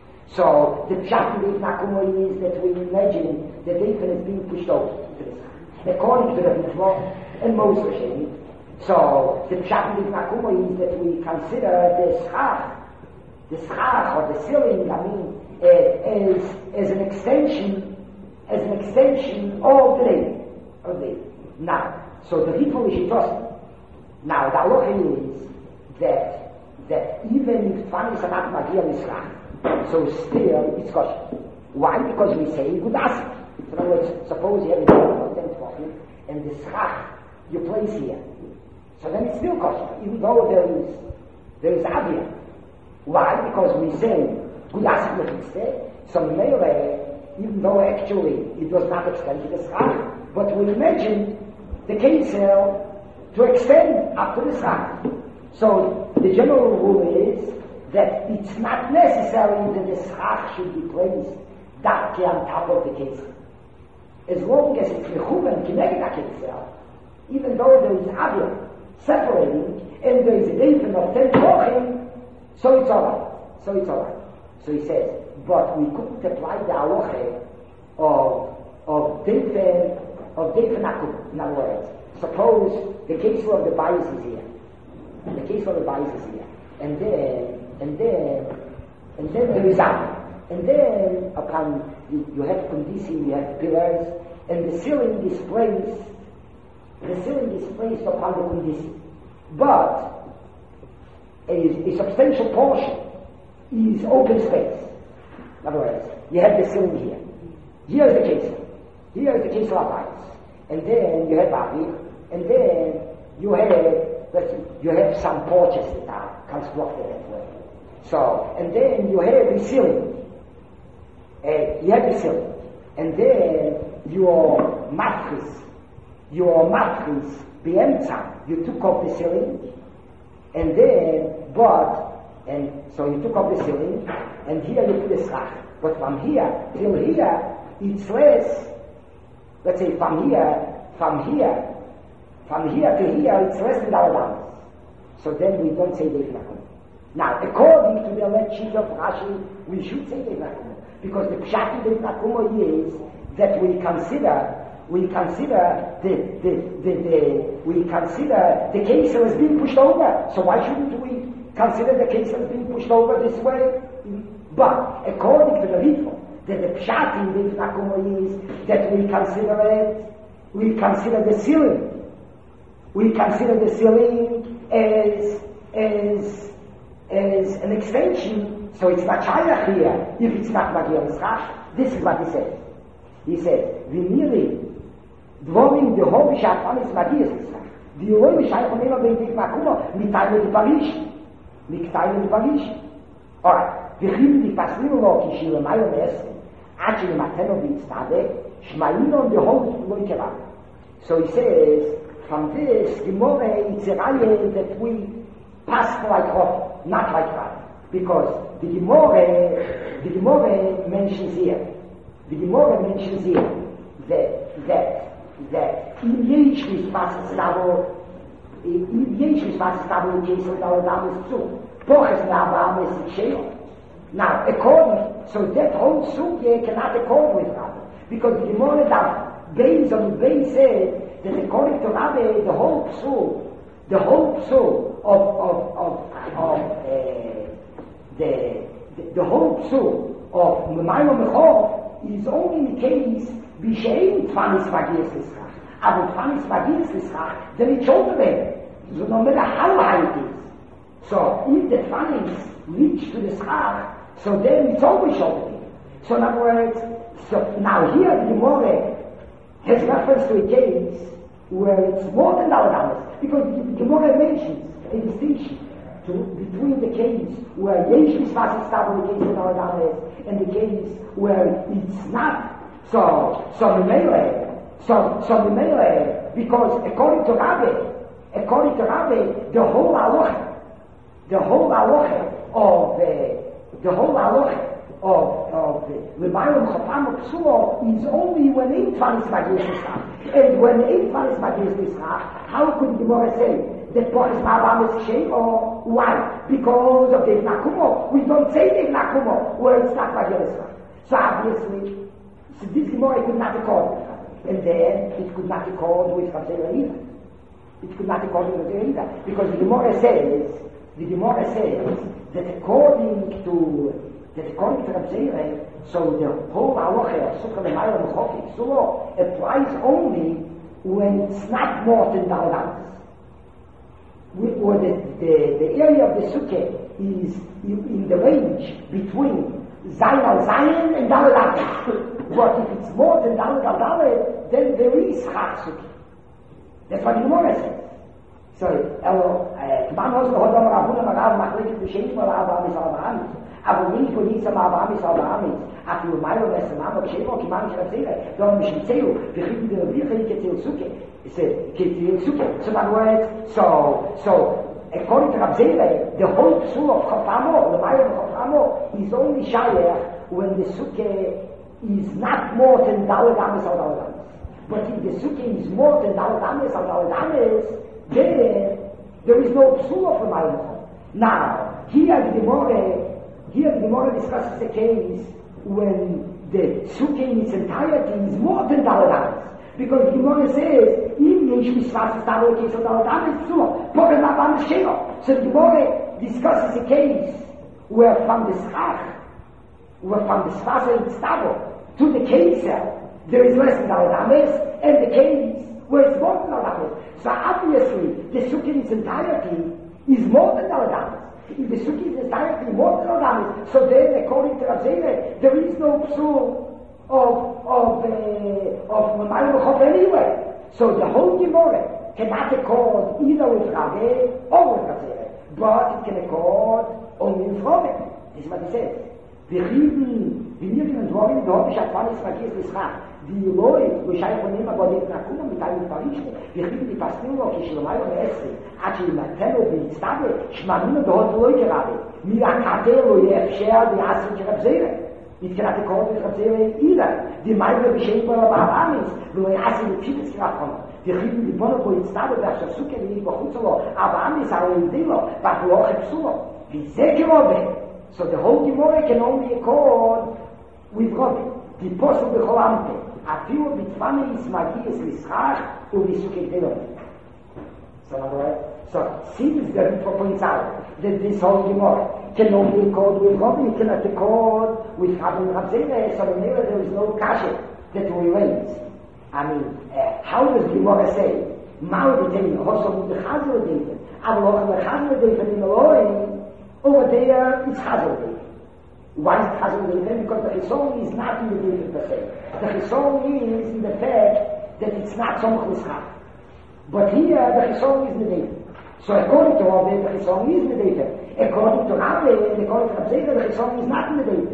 So, the Pshat in the Nakumo is that we imagine the Defen is being pushed over to the side. According to the Ritvo and Moshe Hashem. So, the Pshat in the Nakumo is that we consider the Schach, the Schach or the ceiling, I mean, Uh, as, as an extension, as an extension of the day, of the day. Now, so the Ritvo is Shitosim. Now, the halacha is that, that even if Tvanis are not Magia Mizrach, so still it's kosher. Why? Because we say good asik. So in other words, suppose you have a ten and the schach you place here. So then it's still kosher, even though there is, there is avia. Why? Because we say good asik lechitze, so melee, even though actually it was not extended to the schach, but we imagine the cancel to extend up to the schach. So the general rule is that it's not necessary that the schach should be placed directly on top of the cancel. As long as it's mechuven kineged a cancel, even though there is avia separating and there is a defen of ten kochim, so it's alright. So it's alright. So he says, but we couldn't apply the halacha of of defen of defen akum. In other words, suppose the case of the bias is here, the case of the bias is here, and then and then and then there is avia, and then upon you, you have condition, you have pillars, and the ceiling is placed. The ceiling is placed upon the condition, but a, a substantial portion is open space. In other words, you have the ceiling here. Here is the case. Here is the case of bias, and then you have avi, and then you have let's see, you have some porches that are constructed that way. So, and then you have the ceiling. Uh, you have the ceiling, and then your mattress, your mattress, beemtza, you took off the ceiling, and then, but, and so you took off the ceiling, and here you put the schach. But from here till here, it's less, let's say from here, from here, from here to here, it's less than our dollars. So then we don't say Deif Nakum. Now, according to the alleged sheet of Rashi, we should say Deif Nakum. Because the Pshat in Deif Nakum is that we consider we consider the, the, the, the we consider the case as being pushed over. So why shouldn't we consider the case as being pushed over this way? But according to the Ritvo, that the Pshat in Deif Nakum is that we consider it, we consider the ceiling. We consider the ceiling as as as an extension, so it's not Shaykh here if it's not Magia Mischach. This is what he says. He says, "V'miri dvorim dehobi shafam is Magia Mischach. V'yoloi Shaykh omena b'Deif Nakum mitaylo d'Parish, mitaylo d'Parish." All right. V'chim d'Paslim lo kishil mayo me'esrim Actually, Mateno B'Yitztade, Shma'ino behold Loikera. So he says, from this, the more it's a raya that we pass like off, not like that. Because the Gemara, the Gemara mentions here, the Gemara mentions here that, that, that in Yesh Mishpas Stavo, in Yesh Mishpas Stavo, in case of the Adam is true, Poches Na'avam is Sheo. Now, according, so that whole sugya cannot accord with Rabbi, because the Gemara that based on the base said that according to Rabbi, the whole psul, the whole psul of of of, of uh, the, the the whole psul of Memayim Mechor is only in the case b'shein tfanis magias l'schach. Aber tfanis magias l'schach, then it's over there. So no matter how high it is. So if the tfanis reach to the schach, so then it's always over there. So in other words, so now here the Gemara has reference to a case where it's more than Daladamas, because the Gemara mentions a distinction to, between the case where Yesh Mishpas is stable, the case of Daladamas, and the case where it's not. So, so Memele, so, so Memele, because according to Rabbi, according to Rabbi, the whole halacha, the whole halacha of the, the whole halacha of of the Mayim Chopam Psuo is only when eight tfanis magias l'schach. And when eight tfanis magias l'schach, how could the Gemara say that Poches Na'avam is Sheo? Why? Because of the Nakumo. We don't say the Nakumo where it's not magias l'schach. So obviously, so this Gemara could not accord with that. And then it could not accord with Rabzera either. It could not accord with Rabzera either. Because the Gemara says, the Gemara says that according to that according to Rabzera, so the whole halacha of Sukkah L'mayla M'chofik Sulo applies only when it's not more than Daladamas. Or the, the, the area of the Sukkah is in, in the range between Zayin al Zayin and Daladamas. But if it's more than Dalad al Dalad, then there is Chach Sukkah. That's what the Gemara says. So, K'man Hosna Hodam Ravuna Marav Machleket B'Shein Mal Avam Is Al Amis. Aber nicht von diesem Abraham ist Abraham ist. Ach, du meinst, dass der Mann, okay, okay, man kann erzählen, da haben wir schon erzählt, wir kriegen die Revier, ich erzähle Suche. Ich sage, geht die Suche. So, in other words, so, so, according to Rabzera, the whole psul of Chofamo, the Mayim of Chofamo, is only shayer when the Suche is not more than Dalad Ames or Dalad Ames. But if the Suche is more than Dalad Ames or Dalad Ames, then there is no psul of the Mayim. Now, here the Gemara, Here the Gemara discusses the case when the Sukkah in its entirety is more than Daladamas. Because the Gemara says, even Yesh Mishpas is Dalad, case of Daladamas, so Poches Na'avam is Sheo. So the Gemara discusses a case where from the Schach, where from the Shpas and Stavo to the Keser, there is less than Daladamas, and the case where it's more than Daladamas. So obviously, the Sukkah in its entirety is more than Daladamas. If the Sukkah is directly more than Adamis, so then, according to Rabzera, there is no psul of of uh, of Memayim Mechor anyway. So the whole Gemara cannot accord either with Rabbi or with Rabzera, but it can accord only with Rabbi. This is what he says. V'chiden v'nirgen dvorim v'hobish atvanis magias l'schach v'yiloi v'shayich onim abodim nakuma mitayim parishne v'chiden v'pastin lo kishlomayo me'esri עד שימתנו ויצטווה שמאמינו דעות לא יקרבה מלהקטל לא יאפשר ויעשו כרבזירה מבחינת הקורות ורבזירה אידה דמייבה בשם כל הבאמאמיס ולא יעשו לפשיטס כרחונו דחיבו דיבונו בו יצטווה ועכשיו סוכר ויש בחוץ לו הבאמיס הרי ידי לו ואנחנו לא חיפשו לו וזה כרובה. So the whole Gemara can only accord with Rabbi. The apostle b'chol amte אפילו בתפניס מגיס לסחר ובסוכר דלו. So in other words, so since the Ritva points out that this whole Gemara can only accord with Rabbi, it cannot accord with Rabbi and Rabzera, so in there there is no kasha that we raise. I mean, uh, how does Gemara say, Ma'u d'tein, Hosom d'chazor d'efen, Avloch d'chazor d'efen in Eloi, over there it's chazor d'efen. Why is it chazor d'efen? Because the Chesong is not in the d'efen per se. The Chesong is in the fact that it's not Somach l'schach. But here, the Chesong is Nedefer. So according to Rabbi, the Chesong is Nedefer. According to Rabbi, and according to Rabzera, the Chesong is not Nedefer.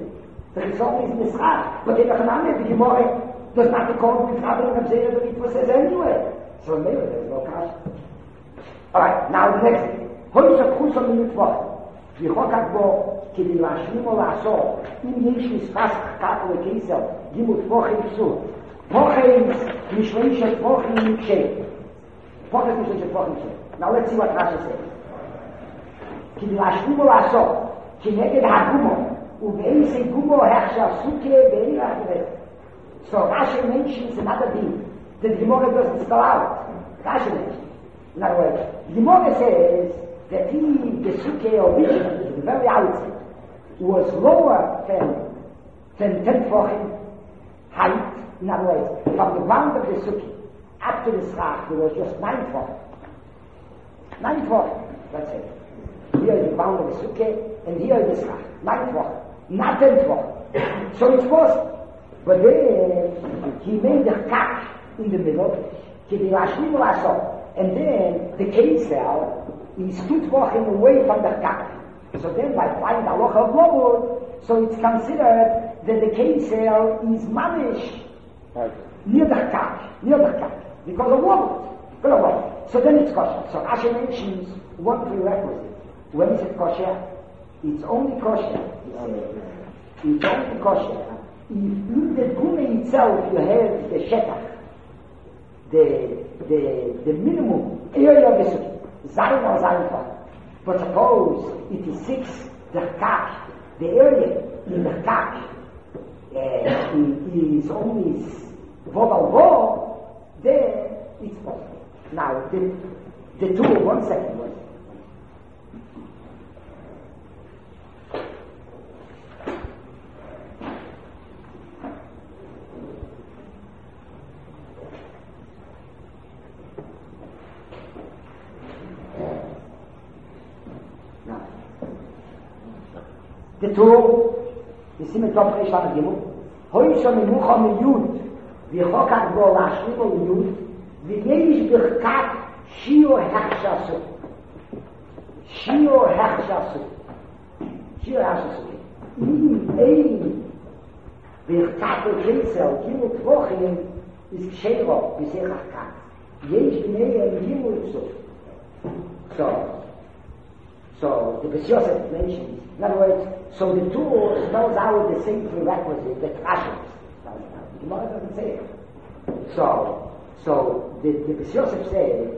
The result is Nisrach. But in the Chaname, the Gemara does not call the traveling of Zera the Ritva says anyway. So maybe there's no cash. Alright, now the next thing. Hoysa Chusam Mitzvah. Yichokak bo kedi lashlim o la'asor. Im yesh nisfas chak lekeisel. Gimu tvochim psu. Tvochim mishleisha tvochim kshe. Tvochim mishleisha tvochim kshe. Now let's see what Rashi says. Kedi lashlim o la'asor. Kineged ha'gumo. Uve'eisei gumo hechshav suke be'irach vech. So Rashi mentions another thing that the Gemara doesn't spell out. Rashi mentions. In other words, the Gemara says that he, the Sukkah originally, the very outset, was lower than, than ten tefachim height. In other words, from the ground of the Sukkah up to the Schach, there was just nine tefachim. Nine tefachim, that's it. Here is the ground of the Sukkah, and here is the Schach. Nine tefachim, not ten tefachim. So it was. But then he made the kach in the middle, and then the Keisel is two tefachim away from the kach. So then by applying the halacha of Lobod, so it's considered that the Keisel is mamish near the kach, near the kach, because of Lobod. Go away. So then it's kosher. So Rashi mentions one prerequisite. When is it kosher? It's only kosher. It's only kosher. If in the Gume itself you have the shetach, the, the, the minimum area of the sukkah, zayin or zayin. But suppose it is six, the kach, the area in the kach uh, is only vobal vo, then it's possible. Now, the, the two, one second, one second. The two, the Simen Tov Reish Lamed Gimel, Hoysha Menucha Miyud, V'chokak Bo Lashlim O Miyud, V'yesh B'chkat Shio Hechshasu. Shio Hechshasu. Shio Hechshasu. Im Ein B'chkat B'cheisel, Gimel Tvochim, is Ksheiro, B'sech Hachkat. Yesh B'nei Gimel Tzu. So, so the B's Yosef mentions, in other words, so the two spells out the same prerequisite, the Rashi. The Gemara doesn't say it. So, so the, the B's Yosef says,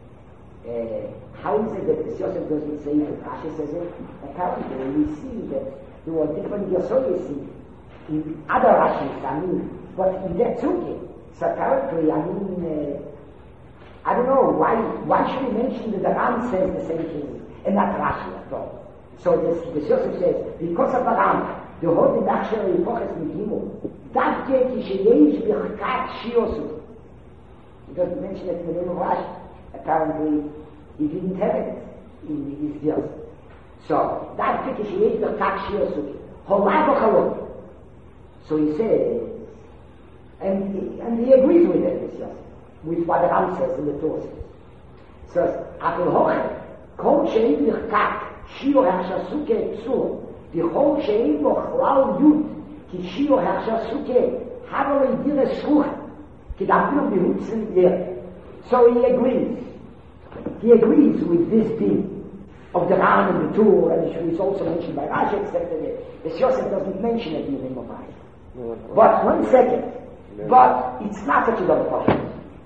uh, how is it that B's Yosef doesn't say it, and Rashi says it? Apparently, we see that there were different Yosoyos in other Rashis, I mean, but in that Sukkah. So apparently, I mean, uh, I don't know, why, why should we mention that the Ram says the same thing, and not Rashi at all? So this, the Yosef says, because of the Ram, the whole deduction of Yipoches Migimu, that get Yishayesh B'chkat Shiosu. He doesn't mention it in the name of Rashi. Apparently, he didn't have it in his deals. So, that get Yishayesh B'chkat Shiosu. Holavo Chalom. So he says, and he, and he agrees with it, this Yosef, with what the Ram says in the Torah says. Says, Apel Hoche, Kol Shein B'chkat Shio Hachshasuke Psur, the whole Shein B'chlau Yud, Ki Shio Hachshasuke, Havale Dire Shruch, Ki Dapino B'hutzen Yer. So he agrees. He agrees with this thing of the Ram and the Tur, and it's also mentioned by Rashi, except that the Yosef doesn't mention it in the name of Rashi. But one second, but it's not such a double question.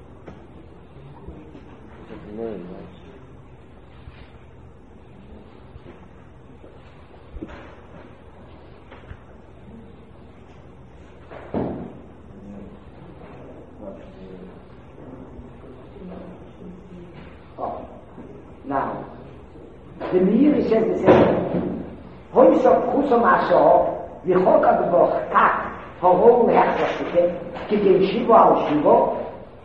Oh. Now, the Meiri says the same thing. Hoysok Chusom Asho, V'chokak B'chkat, Ha'ol Hechshasuke, K'gei Shivo Al Shivo,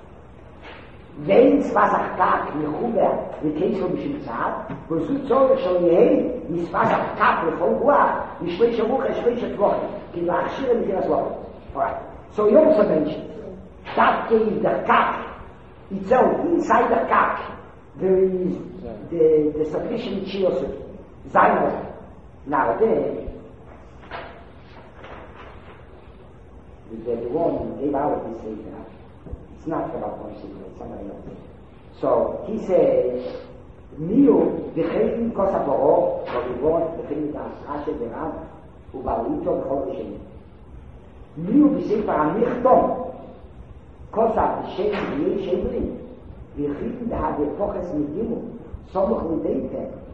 Vein Tzvazach Kak, Mechuber, V'keisho Mishim Tzad, V'zu Tzorech Shal Yehei, Tzvazach Kak, V'chol Ruach, V'shlei Shavuch, V'shlei Shatvochem, Ki V'achshir V'kiras Lochem. Alright. So he also mentions, that gave the Kak, itself, inside the Kak, there is the, the sufficient Chiyosuk, Zainah. Now then, the one who gave out this Sefer. It's not about one Sefer, it's somebody else. So he says, Miu, v'chein kos ha'poro, v'vivot, v'chein v'asra shel v'rav, u'balito v'chol v'sheni. Miu v'sefer ha'nichtom, kos ha'v'sheni v'yei shemri, v'chein v'ha'vepoches midimu, סומך מדייטה,